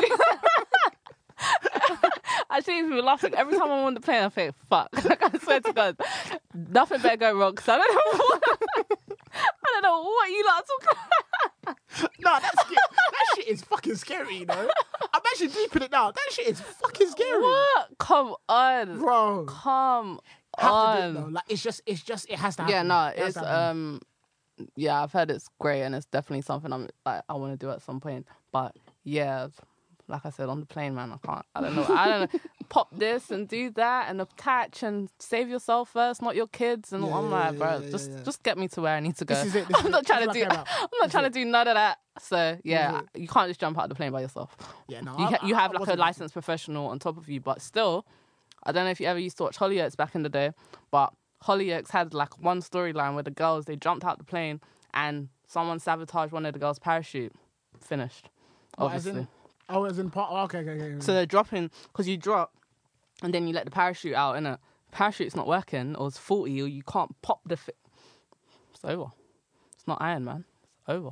I shouldn't even be laughing. Every time I'm on the plane, I think, fuck. Like, I swear to God, nothing better go wrong. So I don't know what you lot are talking about. No, that's scary. That shit is fucking scary, you know? I'm actually deep in it now. That shit is fucking scary. What? Come on. Bro. Come Have on. to do it, though. Like, it has to happen. Yeah, no, It has it's to happen. yeah, I've heard it's great and it's definitely something I want to do at some point. But yeah, like I said, on the plane, man, I don't know. Pop this and do that and attach and save yourself first, not your kids. And I'm like, bro, just get me to where I need to go. This is it. I'm not trying to do none of that. So yeah, you can't just jump out the plane by yourself. Yeah, no. You have like a licensed professional on top of you, but still, I don't know if you ever used to watch Hollyoaks back in the day, but Hollyoaks had like one storyline where the girls, they jumped out the plane and someone sabotaged one of the girls' parachute. Finished. Obviously. As in part. Okay. So they're dropping, because you drop and then you let the parachute out, innit? Parachute's not working or it's faulty or you can't pop the It's over. It's not Iron Man. It's over.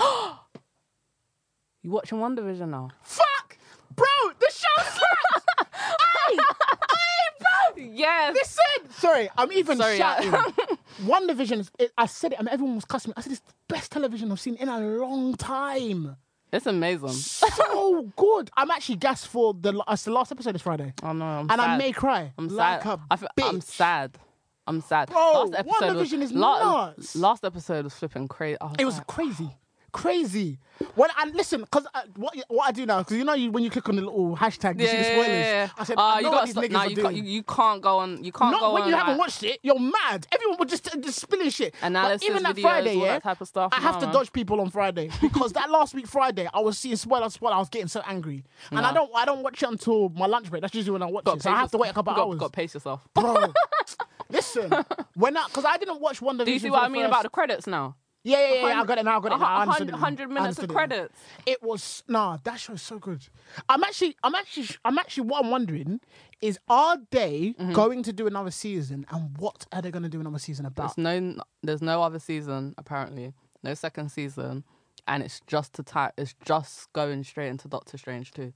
You watching One Division now? Fuck! Bro, the show slaps! Hey, bro! Yes! Listen! Sorry, I'm even Sorry, shouting. One Division, I said it, I mean, everyone was cussing me. I said, it's the best television I've seen in a long time. It's amazing. So good. I'm actually gassed for the last episode is Friday. Oh no, I'm and sad. I may cry. I'm like sad. a bitch. I'm sad. I'm sad. Bro, One Division is nuts. Last episode was flipping crazy. It was crazy. Listen, because what I do now, because when you click on the little hashtag, you see the spoilers. Yeah. I said, I know what these niggas are doing. You can't go on. You can't Not go when on, you haven't watched it. You're mad. Everyone would just spilling shit. Analysis but even that videos, Friday, all yeah, that type of stuff. I have to dodge people on Friday because that last week Friday, I was seeing spoiler. I was getting so angry, and I don't watch it until my lunch break. That's usually when I watch it. So I have to wait a couple hours. Got to pace yourself, bro. Listen, because I didn't watch One Division. Do you see what I mean about the credits now? Yeah. I got it now. I understood it. 100 minutes of credits. It was that show's so good. I'm actually. What I'm wondering is, are they going to do another season, and what are they going to do another season about? There's no other season apparently. No second season, and it's just It's just going straight into Doctor Strange 2.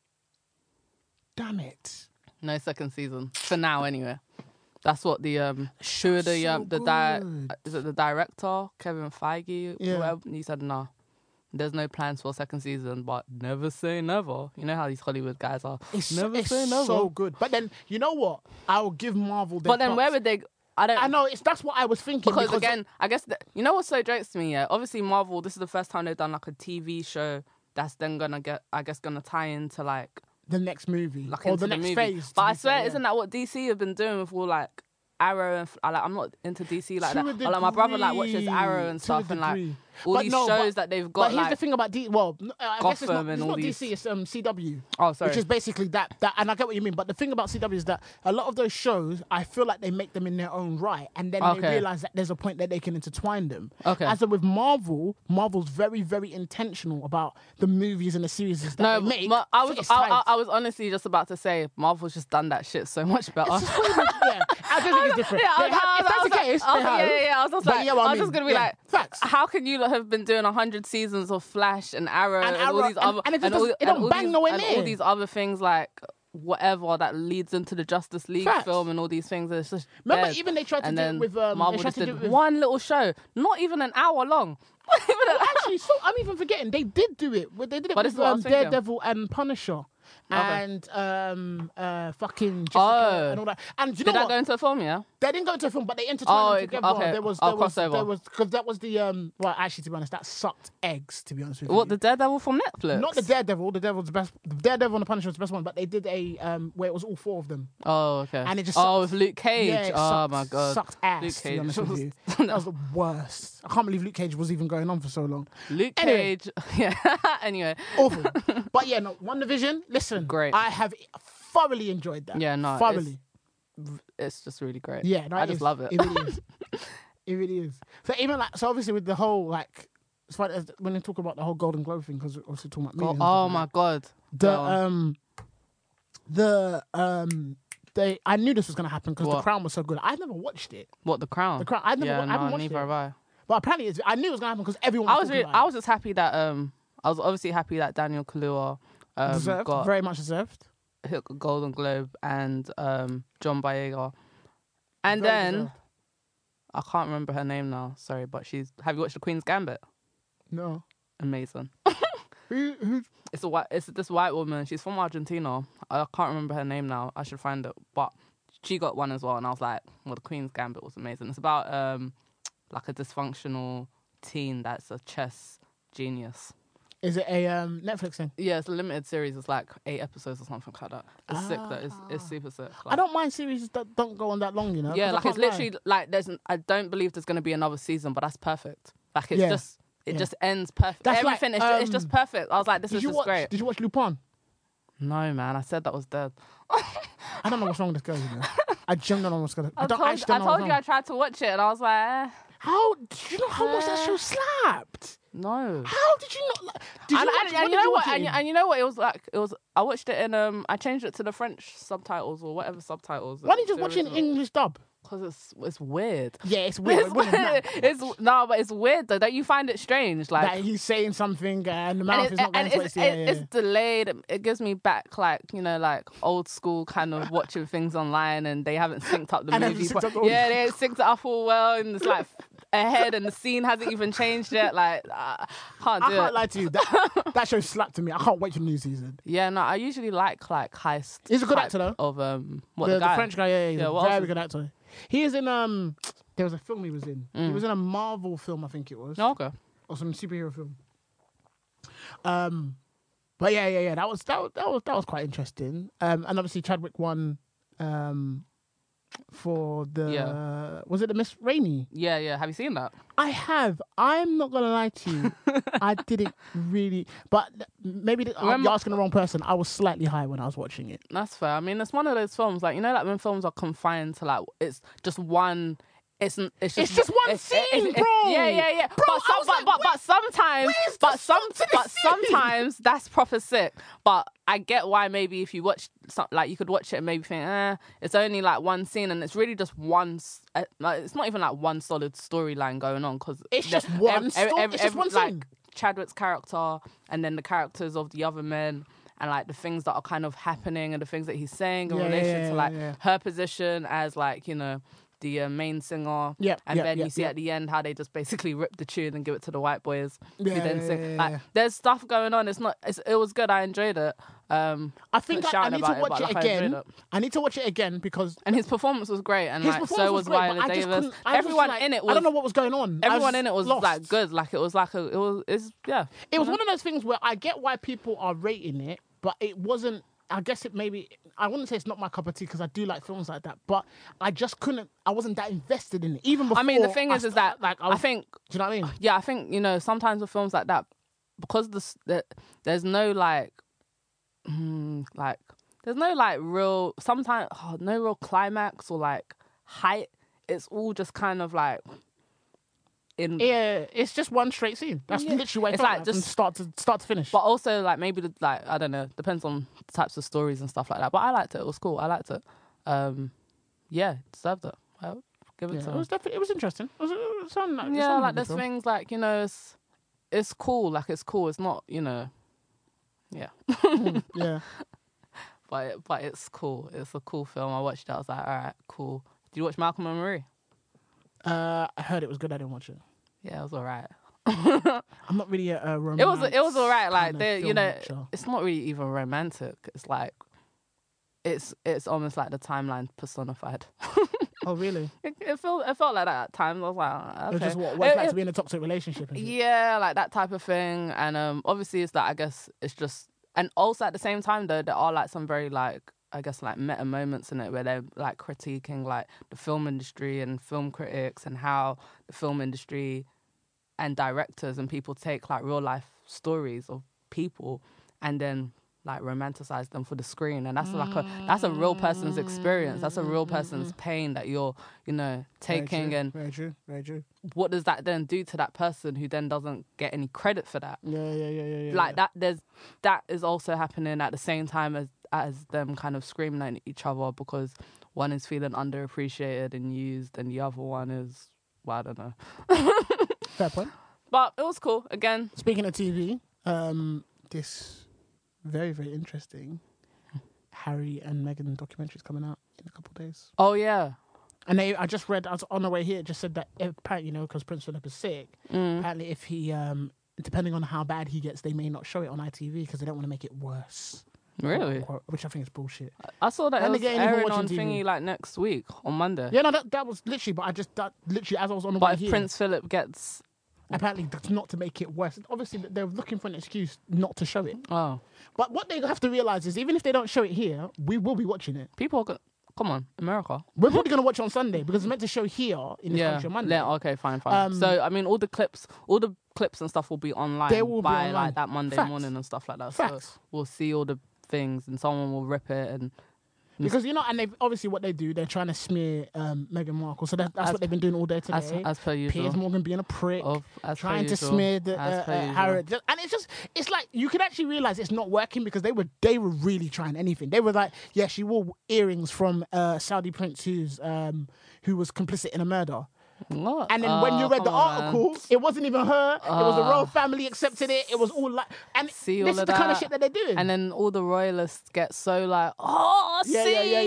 Damn it! No second season for now, anyway. That's what is it the director, Kevin Feige? Yeah. Whoever, he said, no, there's no plans for a second season, but never say never. You know how these Hollywood guys are. It's say never. So good. But then, you know what? I'll give Marvel their But then props. where would they... I know, that's what I was thinking. Because again, I guess, you know what so jokes to me, yeah? Obviously, Marvel, this is the first time they've done like a TV show that's then gonna tie into like... the next movie. Like or into the next movie. phase. But I swear, isn't that what DC have been doing with all like Arrow and I'm not into DC like that. But, like my brother like watches Arrow and stuff and like all these shows that they've got. But here's the thing about I guess it's not these... DC, it's CW. Oh, sorry. Which is basically that, and I get what you mean. But the thing about CW is that a lot of those shows, I feel like they make them in their own right, and then they realize that there's a point that they can intertwine them. Okay. As with Marvel's very, very intentional about the movies and the series that they make. I was honestly just about to say Marvel's just done that shit so much better. I don't think it's different. If that's the case, they have. Yeah. I was just like, I was just gonna be like, facts. How can you have been doing 100 seasons of Flash and Arrow and all these other and it don't bang nowhere near all these other things like whatever that leads into the Justice League film and all these things? It's just remember dead. Even they tried to do it with Marvel just did one little show, not even an hour long. Actually, so I'm even forgetting they did do it. They did it with Daredevil and Punisher. and fucking Jessica and all that. And you know Did that what? go into a film? Yeah. They didn't go into a film, but they intertwined them together. okay. Crossover. Because that was the well, actually, to be honest, that sucked eggs. To be honest with you, What, the Daredevil from Netflix? not the Daredevil. The Devil's the best. The Daredevil and the Punisher was the best one, but they did a where it was all four of them. Oh, okay. And it just with Luke Cage. Yeah, it oh sucked, my god, sucked ass. Luke To be Cage honest with was- you, that was the worst. I can't believe Luke Cage was even going on for so long. Luke Anyway. Cage. Yeah. Anyway. Awful. But yeah, no, WandaVision. Listen, Great. I have thoroughly enjoyed that. Yeah, no, thoroughly. It's just really great. Yeah, no, I it just is. love it. It really is. It really is. So even like, so obviously with the whole like, it's funny as when they talk about the whole Golden Globe thing, because we're also talking about media. and Oh stuff my like god. that. I knew this was gonna happen because The What? Crown was so good. I never watched it, What, The Crown? The Crown. I haven't watched neither it. have I. but apparently I knew it was gonna happen because everyone. Was talking about I was just happy that I was obviously happy that Daniel Kaluuya deserved, got very much deserved. hit a Golden Globe and John Boyega. And Very then deserved. I can't remember her name now. Sorry, but have you watched The Queen's Gambit? No, Amazing. who? It's this white woman. She's from Argentina. I can't remember her name now. I should find it. But she got one as well, and I was like, well, The Queen's Gambit was amazing. It's about like a dysfunctional teen that's a chess genius. Is it a Netflix thing? Yeah, it's a limited series. It's like 8 episodes or something like that. It's sick though. It's super sick. I don't mind series that don't go on that long, you know. Yeah, 'cause I like it's can't lie. literally like I don't believe there's gonna be another season, but that's perfect. Like it's Yeah. just ends perfect. That's like, Everything it's just perfect. I was like, this is just great. Did you watch Lupin? No, man, I said that was dead. I don't know what's wrong with this girl, you know. I genuinely don't know what's going on. I told you I tried to watch it, and I was like, How do you know how much that show slapped? no. How did you not? Did you watch, And what you know what? watch it in? And you know what? It was like I watched it in I changed it to the French subtitles or whatever subtitles. Why didn't you just watch it in English dub? Because it's weird. Yeah, it's weird. It's weird. But it's weird though. Don't you find it strange? Like that he's saying something and the mouth is not going and to what it's it's delayed. It gives me back like like old school kind of watching things online, and they haven't synced up the And movie. haven't synced up the audio. Yeah, they synced it up all well, and it's like ahead, and the scene hasn't even changed yet. Like can't I do can't it. lie to you. That show slapped to me. I can't wait for the new season. Yeah, no, I usually like heist. He's a good type actor, though. Of what The guy? French guy, yeah, he's a what else very is- good actor. He is in there was a film he was in. He was in a Marvel film, I think it was. Oh, okay. Or some superhero film. But yeah. That was quite interesting. And obviously Chadwick won for the Yeah. was it the Miss Rainey? Yeah. Have you seen that? I have. I'm not gonna lie to you. I didn't really, but maybe Remember- you're asking the wrong person. I was slightly high when I was watching it. That's fair. I mean, it's one of those films, like, like when films are confined to, like, it's just one... It's just one scene, bro. Yeah. Bro, I was like, but sometimes, where's the salt to this scene? sometimes that's proper sick. But I get why maybe if you watch, like, you could watch it and maybe think, it's only like one scene, and it's really just like, it's not even like one solid storyline going on, because It's just one it's just one like scene. Chadwick's character, and then the characters of the other men. And like the things that are kind of happening and the things that he's saying in relation to like her position as like, the main singer. Then you see at the end how they just basically rip the tune and give it to the white boys who then sing. Like there's stuff going on. It was good. I enjoyed it. I think I need to watch it again. I need to watch it again because and his performance was great, and his like performance so was great, but Viola I just Davis. couldn't- I was Everyone just like, in it was. I don't know what was going on. Everyone in it was lost. like good. Like it was It was one of those things where I get why people are rating it, but it wasn't. I guess it maybe. I wouldn't say it's not my cup of tea because I do like films like that, but I just couldn't. I wasn't that invested in it. Even before. I mean, the thing is that like I think. Do you know what I mean? Yeah, I think sometimes with films like that, because there's no like there's no like real sometimes no real climax or like height. It's all just kind of like Yeah, it's just one straight scene. That's literally what it's it's like like just from start to finish. But also like maybe I don't know, depends on the types of stories and stuff like that. But I liked it. It was cool. I liked it. Yeah, deserved it. I'll give it to it him. was definitely interesting. It sounded like, Yeah, like there's things like it's cool. Like it's cool. It's not yeah. Yeah. But it's cool. It's a cool film. I watched it. I was like, all right, cool. Did you watch Malcolm and Marie? I heard it was good. I didn't watch it. Yeah, it was all right. I'm not really a romance. It was alright. Like kind of they, you film know, watcher. it's not really even romantic. It's like, it's almost like the timeline personified. Oh, really? It felt like that at times. I was like, It okay. was just what it's like to be in a toxic relationship. And shit. Yeah, like that type of thing. And obviously it's that, I guess it's just, and also at the same time though, there are like some very like, I guess like meta moments in it where they're like critiquing like the film industry and film critics and how the film industry and directors and people take like real life stories of people and then like romanticize them for the screen. And that's like that's a real person's experience. That's a real person's pain that you're, you know, taking. And Very true. what does that then do to that person who then doesn't get any credit for that? Yeah. Like that is also happening at the same time as them kind of screaming at each other because one is feeling underappreciated and used and the other one is, well, I don't know. Fair point. But it was cool. Again, Speaking of TV, this very, very interesting Harry and Meghan documentary is coming out in a couple of days. oh yeah. And I just read, I was on the way here, it just said that apparently, you know, because Prince Philip is sick, apparently if he, depending on how bad he gets, they may not show it on ITV because they don't want to make it worse. Really? Which I think is bullshit. I saw that And it was again, even airing watching on TV. thingy like next week on Monday. Yeah, no, that was literally, but literally as I was on the way But if here, Prince Philip gets, apparently that's not to make it worse. Obviously, they're looking for an excuse not to show it. oh, But what they have to realize is, even if they don't show it here, we will be watching it. people are going, come on, America. We're probably going to watch it on Sunday because it's meant to show here in this country on Monday. Yeah, okay, fine. So, I mean, all the clips and stuff will be online They will be by online. like that Monday Facts. morning and stuff like that. Facts. So we'll see all the things and someone will rip it and Because, you know, and they've obviously what they do, they're trying to smear Meghan Markle. So that's what they've been doing all day today. as per usual. Piers Morgan being a prick, As per trying to usual. smear the As per usual. Harry. And it's like you can actually realize it's not working because they were really trying anything. They were like, yeah, she wore earrings from Saudi prince who was complicit in a murder. What? And then when you read come the on, article, it wasn't even her. It was the royal family accepted it. It was all like, and See this all is of the kind of that. shit that they're doing. And then all the royalists get so like, oh, Yeah.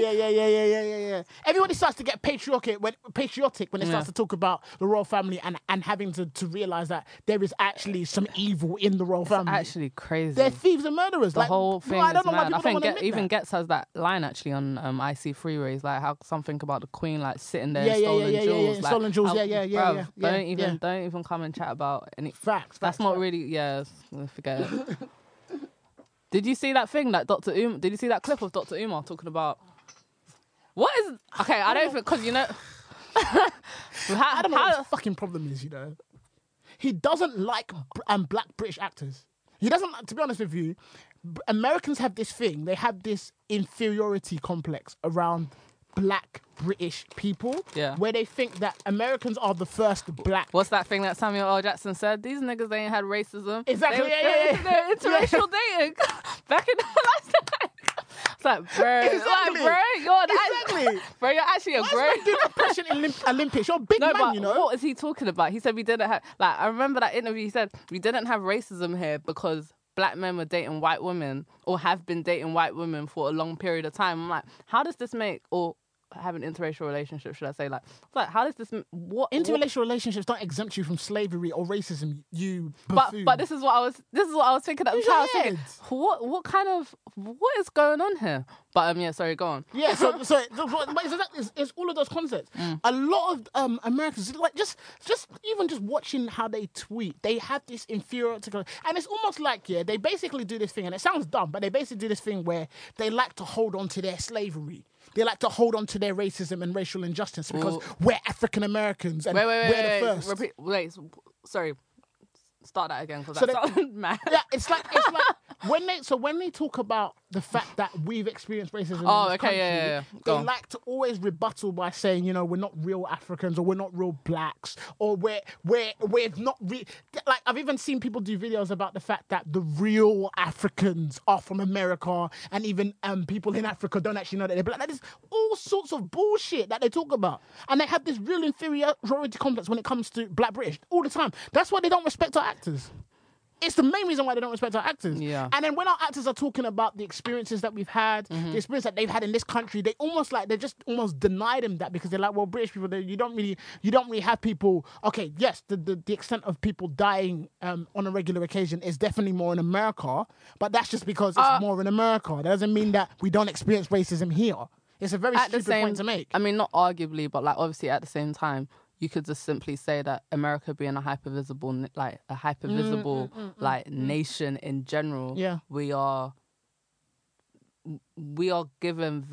see. Everybody starts to get patriotic when it starts to talk about the royal family and having to realize that there is actually some evil in the royal family. Actually crazy. They're thieves and murderers. The whole thing I don't is know why mad. people I think don't want to even admit Getz has that line actually on IC Freeways, like how something about the Queen like sitting there Yeah, and yeah, stolen yeah, yeah, jewels. yeah, Like, stolen jewels. how- Yeah, bruv, yeah. don't even come and chat about any. Facts. That's not really. Yeah, forget it. Did you see that thing that Dr. Umar? Did you see that clip of Dr. Umar talking about? What is? Okay, I don't think because you know. I don't know what his fucking problem is, you know. He doesn't like black British actors. He doesn't, to be honest with you, Americans have this thing. They have this inferiority complex around black British people. Yeah. Where they think that Americans are the first black. What's that thing that Samuel L. Jackson said? These niggas ain't had racism. Exactly, They're interracial dating back in the last time. It's like, bro, Exactly. like, bro, Exactly. bro, you're actually a Why great. is doing oppression in Olympics? You're a big No, man, but you know. what is he talking about? He said we didn't have, like, I remember that interview. He said we didn't have racism here because black men were dating white women or have been dating white women for a long period of time. I'm like, how does this make, or have an interracial relationship, should I say? Like, how does this, Interracial relationships don't exempt you from slavery or racism, you But buffoon. this is what I was thinking at the Use time. I your was thinking, head. what is going on here? But yeah, sorry, go on. Yeah, so it's all of those concepts. A lot of Americans, like just watching how they tweet, they have this inferiority, and it's almost like they basically do this thing, and it sounds dumb, but they basically do this thing where they like to hold on to their slavery. They like to hold on to their racism and racial injustice because we're African Americans and we're the first. Repeat, sorry. Start that again because So that sounded mad. Yeah, it's like when they talk about the fact that we've experienced racism in Oh, this okay, country, yeah. Go they on. like to always rebuttal by saying, we're not real Africans or we're not real blacks or we're not real. Like I've even seen people do videos about the fact that the real Africans are from America and even people in Africa don't actually know that they're black. That is all sorts of bullshit that they talk about, and they have this real inferiority complex when it comes to black British all the time. That's why they don't respect our actors. It's the main reason why they don't respect our actors. Yeah. And then when our actors are talking about the experiences that we've had, the experience that they've had in this country, they just almost deny them that because they're like, well, British people, you don't really have people. Okay, yes, the extent of people dying on a regular occasion is definitely more in America, but that's just because it's more in America. That doesn't mean that we don't experience racism here. It's a very stupid point to make. I mean, not arguably, but like obviously at the same time, you could just simply say that America being a hypervisible nation in general, Yeah. we are given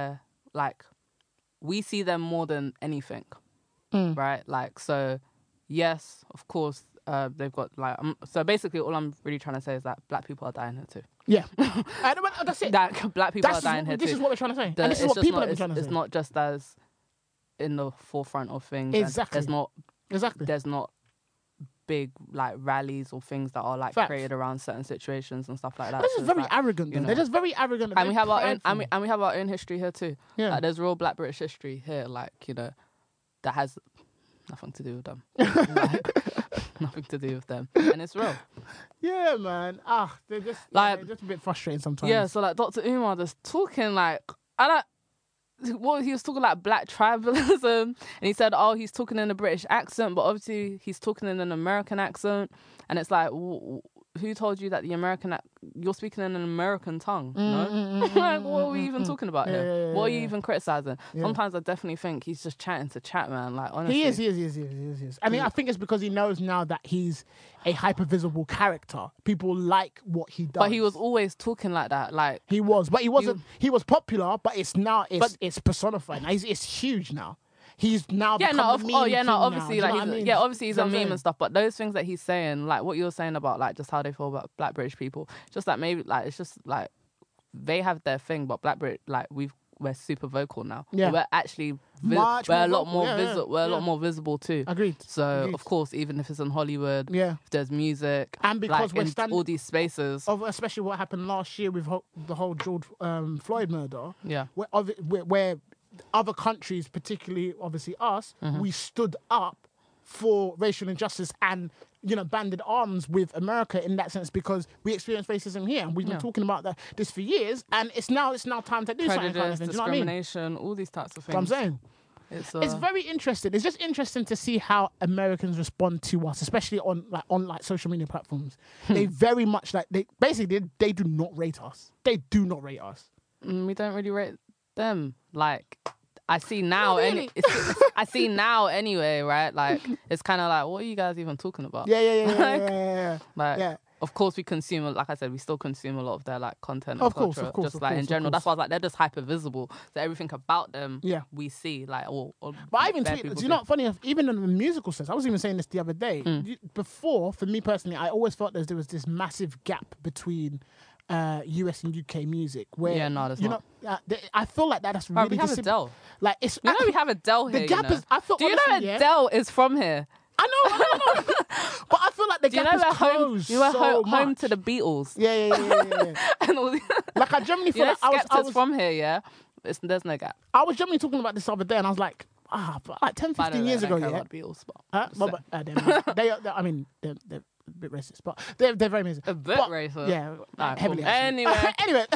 we see them more than anything, right? Like, so yes, of course, they've got so basically all I'm really trying to say is that black people are dying here too. Yeah. That's it. That black people are dying here too. This is what we're trying to say. And this is what people have been trying to say. It's not just as in the forefront of things. Exactly. There's not big like rallies or things that are like created around certain situations and stuff like that. This is very arrogant. They're just very arrogant. And we have our own. And we have our own history here too. Yeah. Like, there's real Black British history here. Like, that has nothing to do with them. Nothing to do with them, and it's real. Yeah, man. They're just they're just a bit frustrating sometimes. Yeah. So like Dr. Umar just talking like he was talking like black tribalism, and he said, oh, he's talking in a British accent, but obviously he's talking in an American accent, and it's like, who told you that you're speaking in an American tongue? No, like, what are we even talking about here? What are you even criticizing? Yeah. Sometimes I definitely think he's just chatting to chat, man. Like, honestly, he is. I mean, I think it's because he knows now that he's a hypervisible character. People like what he does. But he was always talking like that. Like he was, but he wasn't. He was popular, but it's personified. Now it's huge now. He's now obviously, obviously he's a meme and stuff. But those things that he's saying, like what you're saying about like just how they feel about Black British people, just like maybe like it's just like they have their thing, but Black Brit like we're super vocal now. Yeah, we're actually we're a lot more visible. We're a lot more visible too. Agreed. So of course, even if it's in Hollywood, if there's music, and because we're standing all these spaces, especially what happened last year with the whole George Floyd murder. Yeah, where other countries, particularly obviously us, we stood up for racial injustice and banded arms with America in that sense because we experienced racism here and we've been talking about this for years, and it's now time to do something. Kind of thing. Discrimination, all these types of things. What I'm saying. It's very interesting. It's just interesting to see how Americans respond to us, especially on social media platforms. They very much they do not rate us. They do not rate us. We don't really rate them. Like, I see now, I see now anyway, right? Like, it's kind of like, what are you guys even talking about? Yeah. Of course, we consume, like I said, we still consume a lot of their like content and culture, in general. That's why I was like, they're just hyper visible. So everything about them, we see like all. But I even tweet. Do you know what funny? Even in the musical sense, I was even saying this the other day. Before, for me personally, I always felt there was this massive gap between US and UK music where there's not. I feel like that's really we have Adele. Like it's we have Adele here. The gap is. I feel. Do you know Adele is from here? I know. But I feel like the gap is closed. You were home to the Beatles. Yeah. And all like I generally feel like I was from here. Yeah, there's no gap. I was generally talking about this the other day, and I was like, like 10, 15 years ago, about Beatles, they're a bit racist, but they're very amazing. A bit racist? Yeah, heavily. Anyway.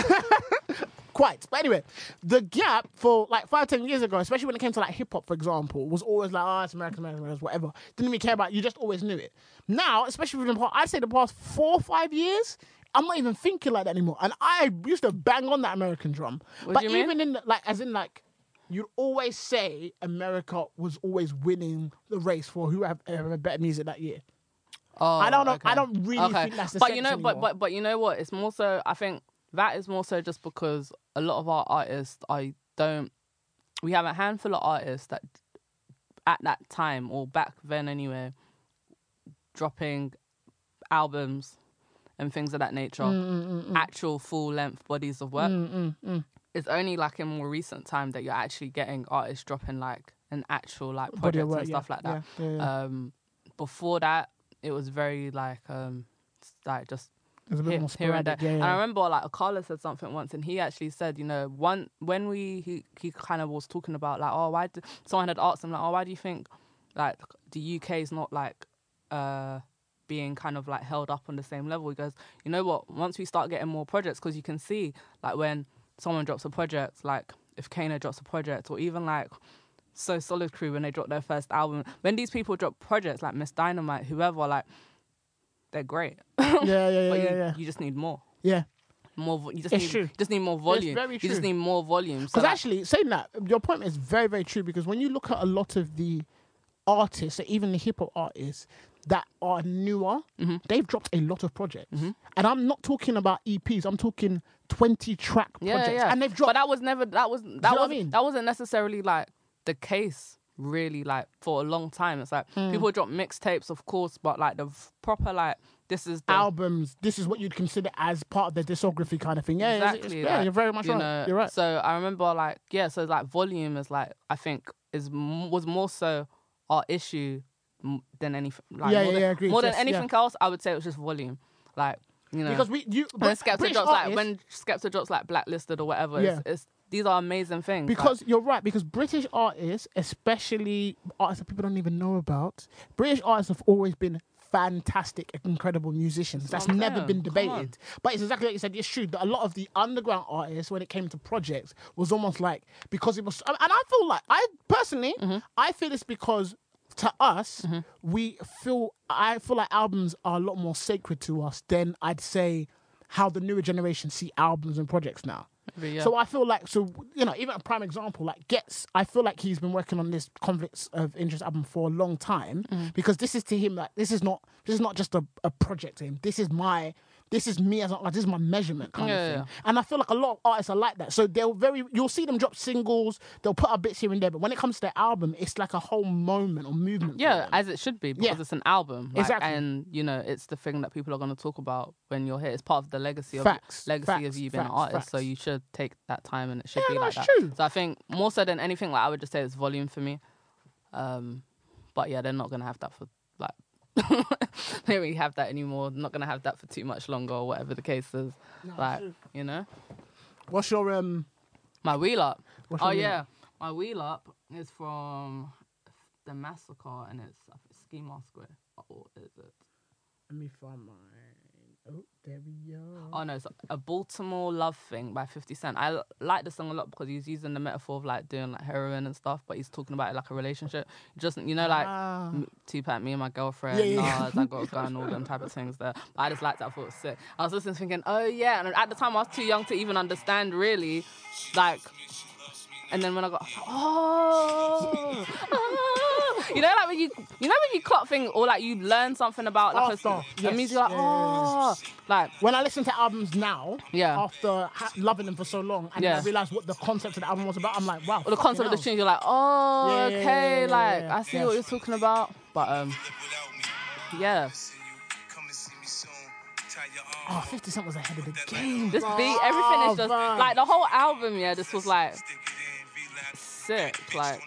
Quite. But anyway, the gap for like 5-10 years ago, especially when it came to like hip hop, for example, was always like, it's American, whatever. Didn't even care about it. You just always knew it. Now, especially within I'd say the past 4 or 5 years, I'm not even thinking like that anymore. And I used to bang on that American drum. What do you even mean? You'd always say America was always winning the race for who have better music that year. Oh, I don't know. okay. I don't really think that's the sense anymore. But you know what? It's more so. I think that is more so just because a lot of our artists, we have a handful of artists that at that time or back then anyway, dropping albums and things of that nature, actual full length bodies of work. It's only like in more recent time that you're actually getting artists dropping like an actual like project and stuff like that. Yeah. Before that, it was very like just it was a bit more sporadic. And I remember like Carla said something once, and he actually said, when he kind of was talking about like, someone had asked him like, why do you think like the UK is not like being kind of like held up on the same level. He goes, you know what? Once we start getting more projects, because you can see like when someone drops a project, like if Kano drops a project, or even like So Solid Crew when they drop their first album, when these people drop projects like Miss Dynamite, whoever, like they're great. Yeah. You just need more. Yeah. You It's true. just need more volume. very You true. just need more volume. So Because like, actually, saying that, your point is very, very true. Because when you look at a lot of the artists, even the hip hop artists that are newer, they've dropped a lot of projects. And I'm not talking about EPs. I'm talking 20-track projects. yeah. And they've dropped. But that was never. That was. know That what I was. mean? That wasn't necessarily like the case. Really, like for a long time, it's like people drop mixtapes, of course, but like the proper like this is the albums. This is what you'd consider as part of their discography, kind of thing. Yeah, exactly. yeah, like, you're very much you right. know, You're right. So I remember like so like volume is like I think was more so our issue than anything. Like, agreed. More than Yes, anything else, I would say it was just volume. Like you know, Because when Skepta British drops artists, like when Skepta drops like Blacklisted or whatever, Yeah. it's these are amazing things. because you're right. Because British artists, especially artists that people don't even know about, British artists have always been fantastic, incredible musicians. That's what I'm never saying. been Come debated. on. But it's exactly like you said. It's true that a lot of the underground artists, when it came to projects, was almost like because it was. And I feel like I feel it's because to us, I feel like albums are a lot more sacred to us than I'd say how the newer generation see albums and projects now. Maybe, yeah. So I feel like, even a prime example, like Gets, I feel like he's been working on this Conflicts of Interest album for a long time because this is to him like this is not just a project to him. This is me as this is my measurement kind of thing. Yeah. And I feel like a lot of artists are like that. So you'll see them drop singles, they'll put up bits here and there, but when it comes to their album, it's like a whole moment or movement. for Yeah, them. as it should be because it's an album. Like, Exactly. And, you know, it's the thing that people are going to talk about when you're here. It's part of the legacy of Facts, of you being an artist. So facts. you should take that time and it should be no, like it's that. true. So I think more so than anything, like I would just say it's volume for me. But yeah, they're not going to have that for like... they don't really have that anymore. Not going to have that for too much longer or whatever the case is. Like, you know? What's your My Wheel Up. What's your Oh, Wheel yeah. My Wheel Up is from The Massacre and it's Ski Mask Square. Or is it? Let me find mine. Oh, there we go. Oh, no, it's A Baltimore Love Thing by 50 Cent. I like the song a lot because he's using the metaphor of like doing like heroin and stuff, but he's talking about it like a relationship. Just, you know, like Tupac, me and my girlfriend, Yeah. Nas, I got a gun, all them type of things there. But I just liked that, I thought it was sick. I was listening thinking, oh yeah, and at the time I was too young to even understand really, like, and then when I got, you know, like when you clock thing or like you learn something about like After, a music, like yeah. like When I listen to albums now, Yeah. after loving them for so long, and Yeah. I realize what the concept of the album was about, I'm like, wow. or the concept of the tune, you're like, oh, Yeah, okay, like yeah. I see Yes. what you're talking about, but yeah, Oh, 50 Cent was ahead of the game. this bro. beat, everything is just Bro. like the whole album. Yeah, this was like sick, like.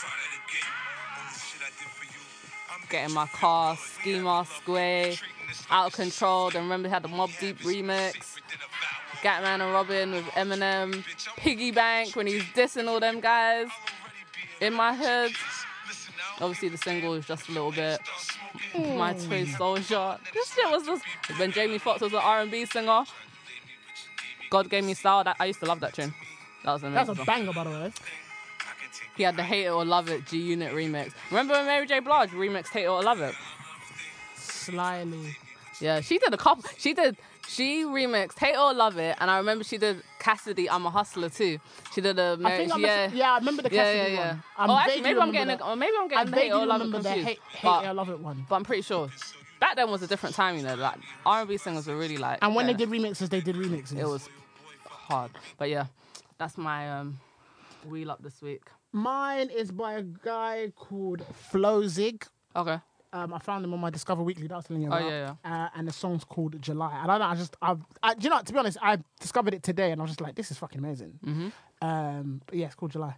Get in my car, Ski Mask Square, Out of Control. Then remember they had the Mobb Deep remix. Gatman and Robin with Eminem. Piggy Bank when he's dissing all them guys. In My Hood. Obviously the single is just a little bit. My Toy Soldier. This shit was just when Jamie Foxx was an R&B singer. God Gave Me Style. I used to love that tune. That was amazing. That's a banger, by the way. He had the Hate It or Love It G-Unit remix. Remember when Mary J. Blige remixed Hate It or Love It? Slyly. Yeah, she did a couple. She remixed Hate It or Love It, and I remember she did Cassidy, I'm a Hustler too. She did a Mary, I remember the Cassidy one. Actually, maybe I'm getting the Hate It or Love It the confused. Hate It or Love It one. But I'm pretty sure back then was a different time, you know. Like R&B singers were really like. And when they did remixes, they did remixes. It was hard, but yeah, that's my wheel up this week. Mine is by a guy called Flowzig. Okay. I found him on my Discover Weekly that I was telling you about. Oh, yeah. And the song's called July. I don't know, you know, to be honest, I discovered it today and I was just like, this is fucking amazing. Mm-hmm. But yeah, it's called July.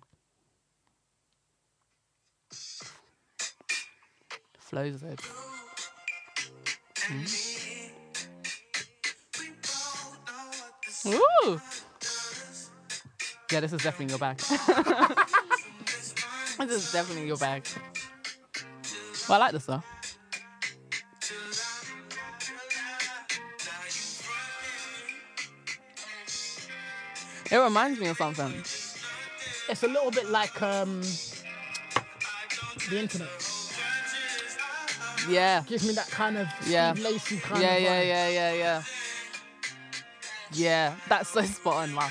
Flows it. Ooh. Yeah, this is definitely your bag. This is definitely your bag. Well, I like this though. It reminds me of something. It's a little bit like the internet. Yeah. Gives me that kind of Yeah. Steve Lacy kind Yeah, of yeah, vibe. yeah. Yeah, that's so spot on, wow.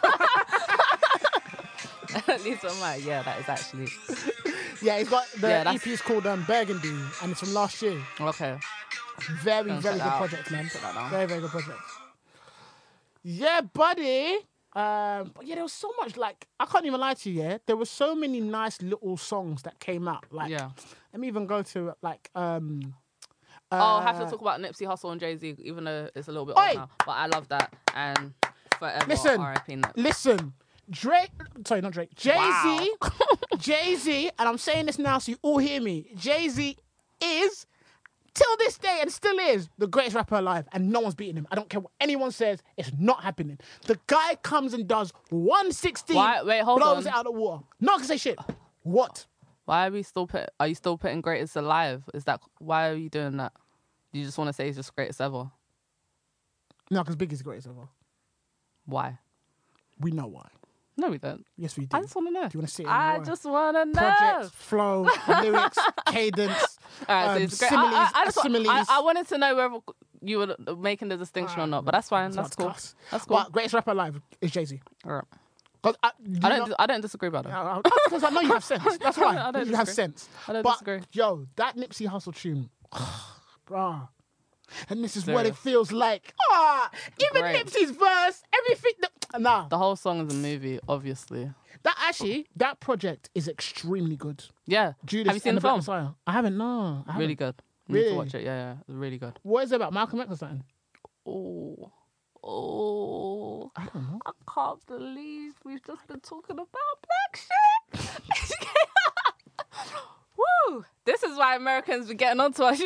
At least I'm like, yeah, that is actually... Yeah, he's got the Yeah, EP is called Burgundy, and it's from last year. Okay. Very, Gonna very check good that out. project, man. Check that down. Very, very good project. Yeah, buddy. But yeah, there was so much, like, I can't even lie to you, yeah? There were so many nice little songs that came out. Like, Yeah. let me even go to, like, I have to talk about Nipsey Hussle and Jay-Z, even though it's a little bit old Oi! now. But I love that. And forever, Listen, R.I.P. Nip. listen. Drake, sorry, not Drake. Jay-Z, Wow. Jay-Z, and I'm saying this now so you all hear me. Jay-Z is, till this day, and still is, the greatest rapper alive, and no one's beating him. I don't care what anyone says, it's not happening. The guy comes and does 116, Wait, hold blows on. it out of the water. No one can say shit. What? Why are we still are you still putting greatest alive? Why are you doing that? You just want to say he's just greatest ever? No, because Biggie's the greatest ever. Why? We know why. No, we don't. Yes, we do. I just want to know. Do you want to see it? I just want to know. Project, flow, lyrics, cadence, All right, so it's great. similes. I wanted to know whether you were making the distinction or not, but that's fine. That's cool. That's cool. But greatest rapper alive is Jay-Z. All right. Because I don't disagree about that. Because I know you have sense. That's why. I don't You have disagree. sense. I don't But, disagree. yo, that Nipsey Hussle tune, bruh. And this is what it Serious. feels like. Even Great. Nipsey's verse, everything. Nah. The whole song is a movie, obviously. That project is extremely good. Yeah. Judas Have you seen and the film? Black Messiah. I haven't, no. I haven't. Really good. You need Really? to watch it. Yeah, it's really good. What is it about? Malcolm X or something? Oh. I don't know. I can't believe we've just been talking about black shit. Woo! This is why Americans be getting onto us.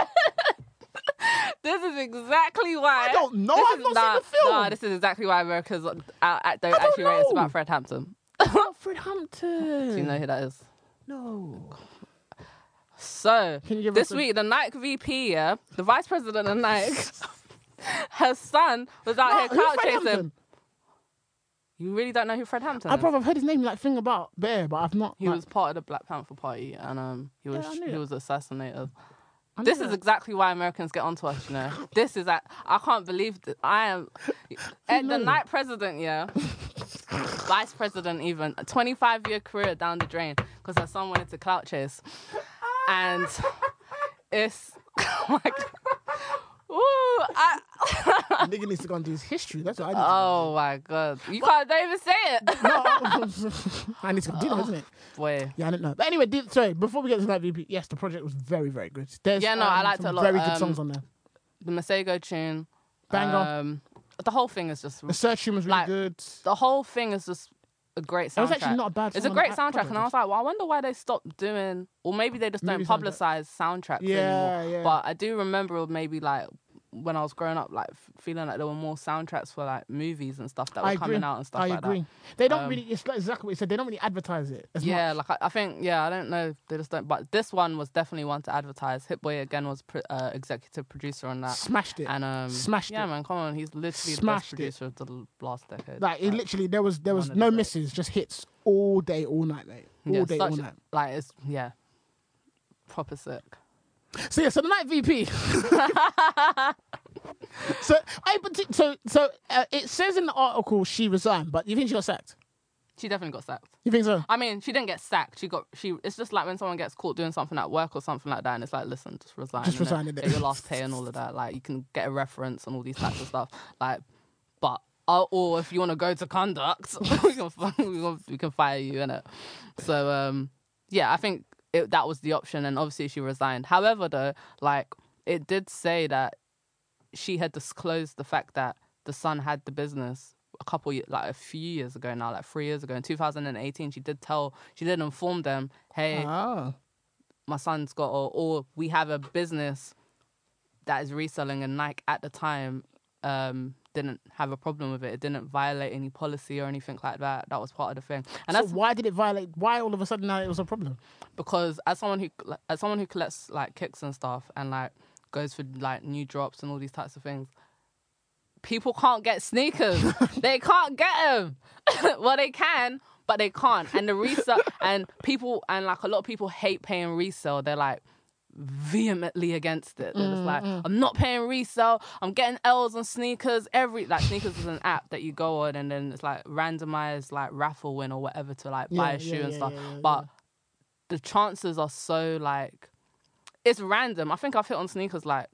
This is exactly why. I don't know. This I've is- not seen the film. Nah, this is exactly why Americans don't actually know. rate us about Fred Hampton. Fred Hampton. Do you know who that is? No. So, Can you give this us a- week, the Nike VP, the vice president of Nike, her son was out here Who's clout Fred chasing. Hampton? You really don't know who Fred Hampton I is? probably have heard his name like thing about Bear, but I've not. He like, was part of the Black Panther Party, and he was I knew he that. was assassinated. I This knew is that. exactly why Americans get onto us, you know. This is I can't believe that I am at the knew? night president, yeah, vice president even, a 25-year career down the drain because her son wanted to clout chase, and it's like, ooh, Nigga needs to go and do his history. That's what I need. oh my god, you can't don't even say it, No, I need to go do that, isn't it? boy. Yeah, I didn't know. But anyway, sorry. Before we get to that VP, yes, the project was very, very good. There's Yeah, no, I liked some it a lot. Very good songs on there. The Masego tune, Banger. the whole thing is just The search tune was really like, good. the whole thing is just a great soundtrack. It was actually not a bad It's song a on great that soundtrack, project. and I was like, well, I wonder why they stopped doing, or maybe they just don't Movie soundtrack. publicize soundtracks Yeah, anymore. yeah. But I do remember maybe like when I was growing up, like feeling like there were more soundtracks for like movies and stuff that were I agree. coming out and stuff I like agree. that. They don't really. It's like exactly what you said. They don't really advertise it as Yeah, much. like I think, I don't know, they just don't. But this one was definitely one to advertise. Hit Boy again was executive producer on that. Smashed it. And Smashed yeah, it. man, come on, he's literally Smashed the best producer of the last decade. Like it literally, there was one of the no greats. misses, just hits all day, all night, mate. All day, all night. Like it's proper sick. So yeah, so the night VP. So it says in the article she resigned, but you think she got sacked? She definitely got sacked. You think so? I mean, she didn't get sacked. It's just like when someone gets caught doing something at work or something like that, and it's like, listen, just resign. Just innit? resign, innit? Get your last pay and all of that. Like, you can get a reference and all these types of stuff. Like, but or if you want to go to conduct, we can fire you, innit? So yeah, I think that was the option, and obviously she resigned. However, though, like it did say that she had disclosed the fact that the son had the business a few years ago now, like 3 years ago, in 2018. She did inform them, hey, my son's got, or we have a business that is reselling, and Nike at the time didn't have a problem with it. It didn't violate any policy or anything like that. That was part of the thing. And So that's why did it violate? Why all of a sudden now it was a problem? because as someone who collects like kicks and stuff and like goes for like new drops and all these types of things, people can't get sneakers. They can't get them. Well, they can, but they can't. And the resale and people and like a lot of people hate paying resale. They're like vehemently against it. They're just like, I'm not paying resale. I'm getting L's on sneakers. Sneakers is an app that you go on and then it's like randomized like raffle win or whatever to like buy a shoe and stuff. But the chances are so like it's random. I think I've hit on sneakers like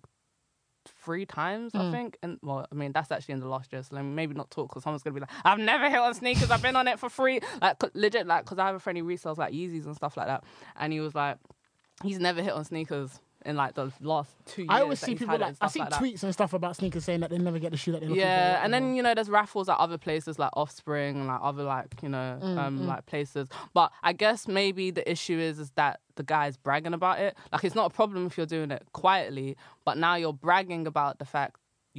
3 times, I think. And well, I mean, that's actually in the last year, so let me maybe not talk because someone's going to be like, I've never hit on sneakers. I've been on it for free. Like, legit, like, because I have a friend who resells like Yeezys and stuff like that. And he was like, he's never hit on sneakers in like the last 2 years. I always see people like, I see tweets and stuff about sneakers saying that they never get the shoe that they're looking for. Yeah, and then, you know, there's raffles at other places like Offspring and like other like, you know, like places. But I guess maybe the issue is that the guy's bragging about it. Like, it's not a problem if you're doing it quietly, but now you're bragging about the fact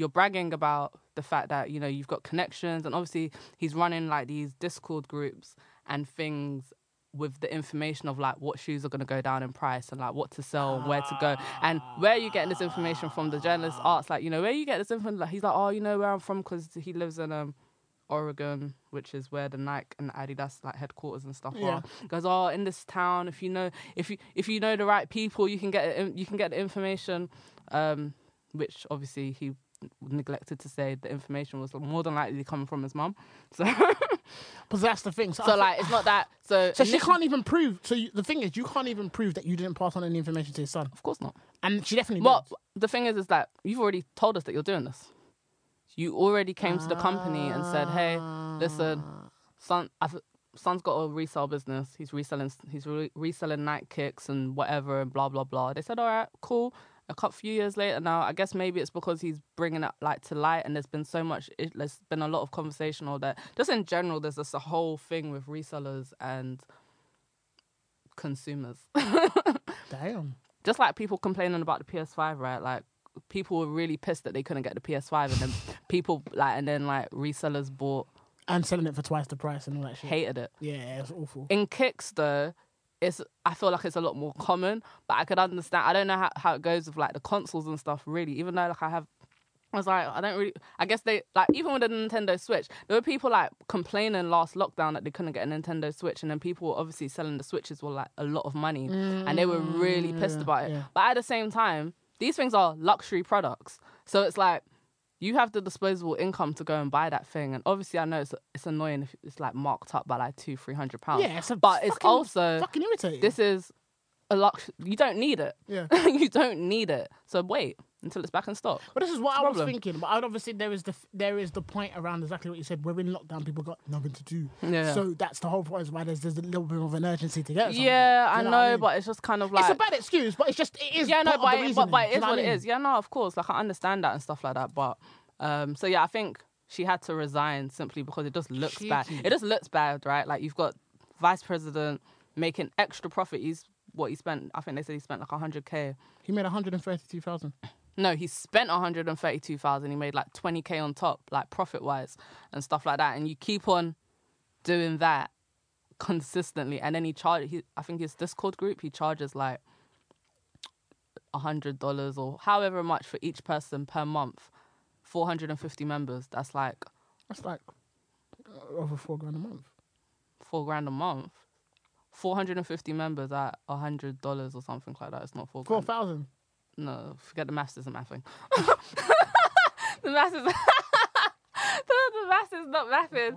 that, you know, you've got connections, and obviously he's running like these Discord groups and things with the information of like what shoes are going to go down in price and like what to sell and where to go. And where are you getting this information from? The journalist asks, like, you know, where you get this information? Like, he's like, oh, you know where I'm from, because he lives in Oregon, which is where the Nike and Adidas like headquarters and stuff are. He goes, oh, in this town, if you know the right people, you can get the information. Which obviously he neglected to say the information was more than likely coming from his mum. So, but that's the thing. So like, it's not that. So she can't even prove. So the thing is, you can't even prove that you didn't pass on any information to his son. Of course not. And she definitely. Well, the thing is that you've already told us that you're doing this. You already came to the company and said, "Hey, listen, son's got a resale business. He's reselling Nike kicks and whatever and blah blah blah." They said, "All right, cool." A few years later now, I guess maybe it's because he's bringing it like to light, and there's been a lot of conversation all that. Just in general, there's just a whole thing with resellers and consumers. Damn. Just like people complaining about the PS5, right? Like, people were really pissed that they couldn't get the PS5, and then resellers bought and selling it for twice the price and all that shit. Hated it. Yeah, it's awful. In kicks though, I feel like it's a lot more common, but I could understand. I don't know how it goes with like the consoles and stuff really, even though like I guess they like, even with the Nintendo Switch, there were people like complaining last lockdown that they couldn't get a Nintendo Switch, and then people were obviously selling the Switches for like a lot of money, and they were really pissed about it. Yeah. But at the same time, these things are luxury products, so it's like you have the disposable income to go and buy that thing, and obviously I know it's annoying if it's like marked up by like £200-300. Yeah, but it's also fucking irritating. This is a luxury. You don't need it. Yeah, you don't need it. So wait until it's back in stock. But this is what I was thinking. But obviously there is the point around exactly what you said. We're in lockdown. People got nothing to do. Yeah. So that's the whole point. Is why there's a little bit of an urgency to get something. Yeah, I know, but it's just kind of like, it's a bad excuse, but it is. Yeah, no, but it is what it is. Yeah, no, of course. Like, I understand that and stuff like that, but so yeah, I think she had to resign simply because it just looks bad. It just looks bad, right? Like, you've got vice president making extra profit. He spent, I think they said he spent like 100k. He made 132,000. No, he spent 132,000. He made like 20k on top, like profit wise and stuff like that. And you keep on doing that consistently, and then I think his Discord group, he charges like $100 or however much for each person per month. 450 members. That's like over $4,000 a month. $4,000 a month. 450 members at $100 or something like that. It's not $4,000. 4,000. No, forget the maths isn't mathing. The maths is the maths is not mathing.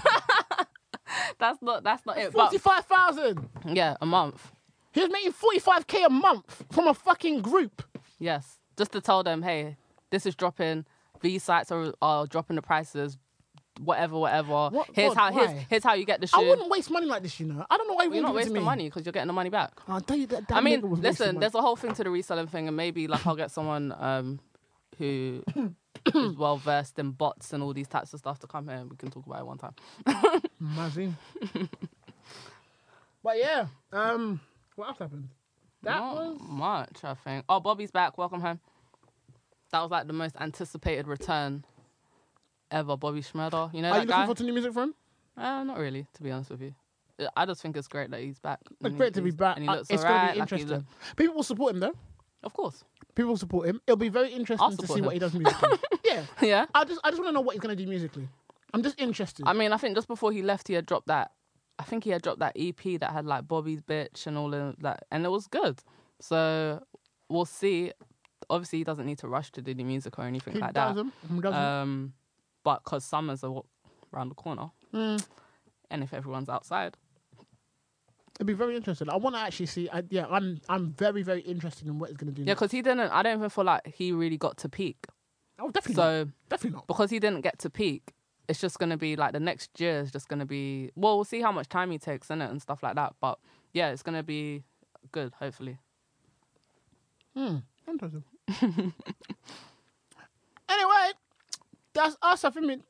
That's not it. 45,000. Yeah, a month. He was making 45k a month from a fucking group. Yes, just to tell them, hey, this is dropping. These sites are dropping the prices. Whatever. Here's how you get the shoe. I wouldn't waste money like this, you know. I don't know why you're not wasting the money, because you're getting the money back. I'll tell you that. I mean, listen, there's a whole thing to the reselling thing, and maybe like I'll get someone who is well versed in bots and all these types of stuff to come here and we can talk about it one time. Amazing. But yeah, what else happened? Not was much, I think. Oh, Bobby's back. Welcome home. That was like the most anticipated return ever. Bobby Shmurda. You know that guy? Are you looking forward to new music from him? Not really, to be honest with you. I just think it's great that he's back. It's great to be back. And he looks it's alright. going to be interesting. People will support him though. Of course. People support him. It'll be very interesting to support see him. what he does musically. Yeah. Yeah. I just want to know what he's going to do musically. I'm just interested. I mean, I think just before he left, he had dropped that. I think he had dropped that EP that had like Bobby's Bitch and all of that, and it was good. So we'll see. Obviously, he doesn't need to rush to do the music or anything He like doesn't. He doesn't. that. But because summers are around the corner, and if everyone's outside, It'd be very interesting. I want to actually see. I'm very, very interested in what he's going to do. yeah, because he didn't. I don't even feel like he really got to peak. Oh, definitely. So definitely not. because he didn't get to peak, it's just going to be like the next year is just going to be. Well, we'll see how much time he takes in it and stuff like that. But yeah, it's going to be good. Hopefully. Interesting. Anyway, that's us. I think.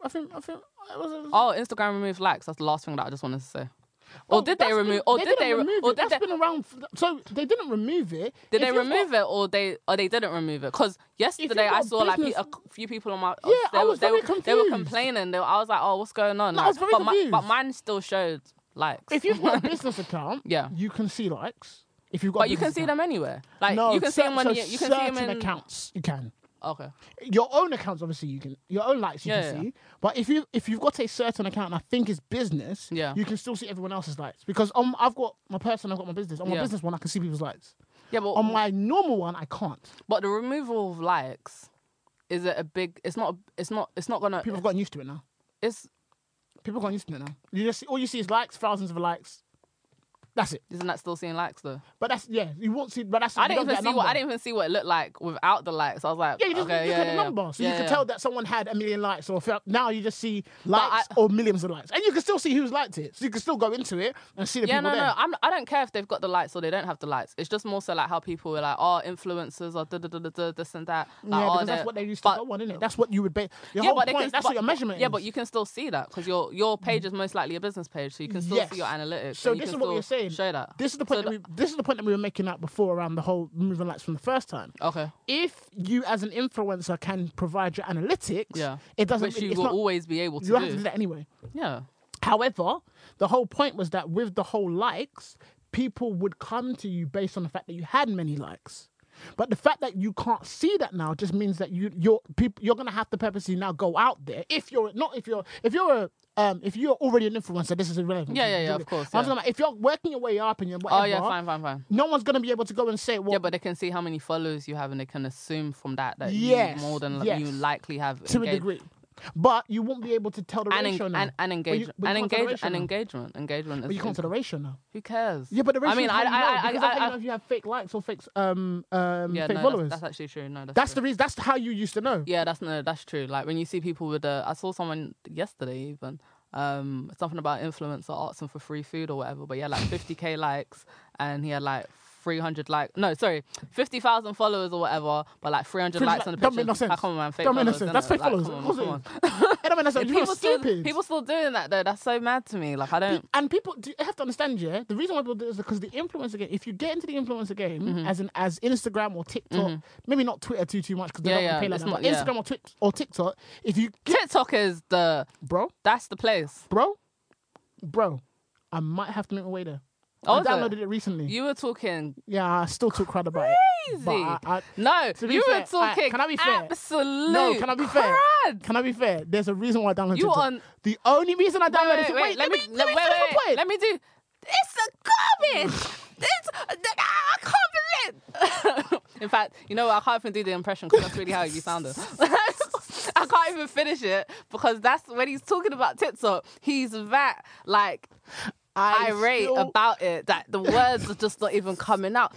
Oh, Instagram removed likes. That's the last thing that I just wanted to say. Or did they that's remove? been- Or they did they? didn't remove Or it. did That's they? been around. So they didn't remove it. Did If they you've remove got- it or they didn't remove it? Because yesterday I got saw like business- a few people on my Yeah, I was they very were they were confused. complaining. I was like, oh, what's going on? No, I was very but confused. mine still showed likes. If you've got a business account, Yeah. you can see likes. If you've got, But you can see them anywhere. Like No, you can see them when so you can see them certain in accounts. You can. Okay. Your own accounts, obviously, you can. Your own likes, you Yeah, can yeah. see. But if you've got a certain account, and I think it's business, Yeah. you can still see everyone else's likes. Because I've got my personal, I've got my business. On my Yeah. business one, I can see people's likes. Yeah, but On my normal one, I can't. but the removal of likes is it a big? It's not gonna. People have gotten used to it now. It's People have gotten used to it now. You just all you see is likes, thousands of likes. That's it. isn't that still seeing likes though? But that's you won't see. But that's I you didn't don't even get a see what number. I didn't even see what it looked like without the likes. I was like, Yeah, you just okay, look yeah, at the yeah, number, so yeah, you can yeah. tell that someone had 1 million likes, or now you just see likes or millions of likes, and you can still see who's liked it. So you can still go into it and see the Yeah, people no, there. no. I don't care if they've got the lights or they don't have the lights. It's just more so like how people were like, oh, influencers or this and that. Like, Yeah, oh, because that's what they used to go on, isn't it? That's what you would base. Your whole point, that's what your measurement Yeah, is. but you can still see that because your page is most likely a business page, so you can still Yes. see your analytics. So and you this can is what we were still saying. Show that. This is the point. This is the point that we were making out before around the whole moving lights from the first time. Okay. If you as an influencer can provide your analytics, Yeah. it doesn't. Which you it's will not, always be able to you have to do. do that anyway. Yeah. However, the whole point was that with the whole likes, people would come to you based on the fact that you had many likes. But the fact that you can't see that now just means that you're gonna have to purposely now go out there. If you're already an influencer, this is irrelevant. Yeah, of course, I was yeah. talking about if you're working your way up and you're whatever. Oh yeah, fine. No one's gonna be able to go and say, well, Yeah, but they can see how many followers you have, and they can assume from that Yes, you more than yes. you likely have to a engaged. degree. But you won't be able to tell the ratio now. and engagement But you can't tell the ratio now. engagement. But you can't tell the ratio now. Who cares? Yeah, but the ratio I mean, is how you know, because that's how you know I if you have fake likes or fake yeah, fake no, followers. that's actually true. No, That's true. the reason. That's how you used to know. Yeah, that's true. Like when you see people with I saw someone yesterday even something about influencer asking for free food or whatever, but he had like 50k likes and he had like 300 likes. No, sorry, 50,000 followers or whatever, but like 300 likes on the Don't picture. make no sense. Like, come on, man, fake Don't make no followers, sense. innit? That's fake Like, followers. come on, Of course come it on. is. It don't make no sense. You're stupid. People still doing that though. That's so mad to me. Like I don't. And people have to understand, yeah. The reason why people do it is because the influencer game. If you get into the influencer game, Mm-hmm. as Instagram or TikTok, maybe not Twitter too much because they Yeah, don't pay yeah, like it's that. not- But yeah. Instagram or TikTok, if you TikTok is that's the place. bro, I might have to make my way there. Oh, I is it? downloaded it recently. You were talking Yeah, I still talk crud about it. crazy. But No, to be you fair, were talking can I be fair? absolute No, can I be fair? crud. Can I be fair? There's a reason why I downloaded You TikTok. on- The only reason I downloaded it. Wait, let me finish my point. let me do. It's a garbage. I can't believe. In fact, you know what? I can't even do the impression because that's really how you sound it. I can't even finish it because that's when he's talking about TikTok. He's that like irate about it that the words are just not even coming out.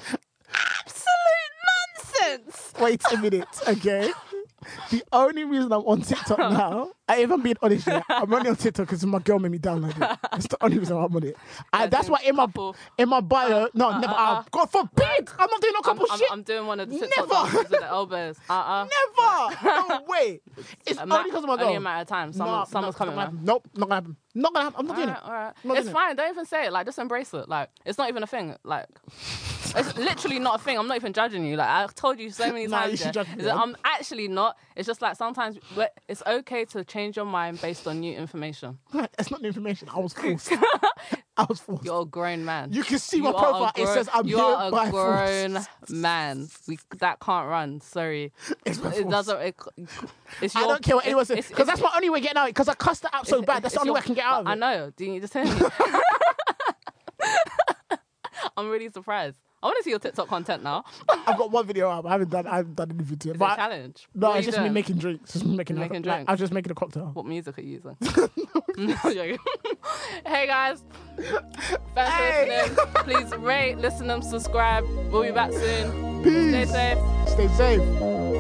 Absolute nonsense. Wait a minute, okay? The only reason I'm on TikTok now, if I'm being honest, yeah, I'm only on TikTok because my girl made me download it. That's the only reason I'm on it. That's why in my bio, no, never. God forbid, I'm not doing no couple shit. I'm doing one of the TikTok Never. dances with the elbows. Never. No way. It's only because of my girl. Only a matter of time. Someone's coming, man. Nope, not gonna happen. Not gonna happen. I'm not doing it. All right. Not It's doing it. fine. Don't even say it. Like, just embrace it. Like, it's not even a thing. Like, it's literally not a thing. I'm not even judging you. Like, I've told you so many Nah, times. you should judge me, is that man. I'm actually not. It's just like sometimes it's okay to change your mind based on new information. That's not the information. I was forced. I was forced. You're a grown man. You can see my You are profile. a It says I'm you here are by a grown force. man. That can't run. Sorry. It's by It force. doesn't. It's I your, don't care what anyone says it's- because that's my only way getting out. Because I cussed it out so bad. That's the it's only your- way I can get out of it. I know. Do you just hear me? I'm really surprised. I want to see your TikTok content now. I've got one video up. I haven't done anything to it. It's a But challenge. no, What are it's you just me doing? making drinks. Just me making Making like, drinks? I was just making a cocktail. What music are you using? No, I'm joking. Hey guys, thanks Hey. for listening. Please rate, listen, and subscribe. We'll be back soon. Peace. Stay safe. Stay safe.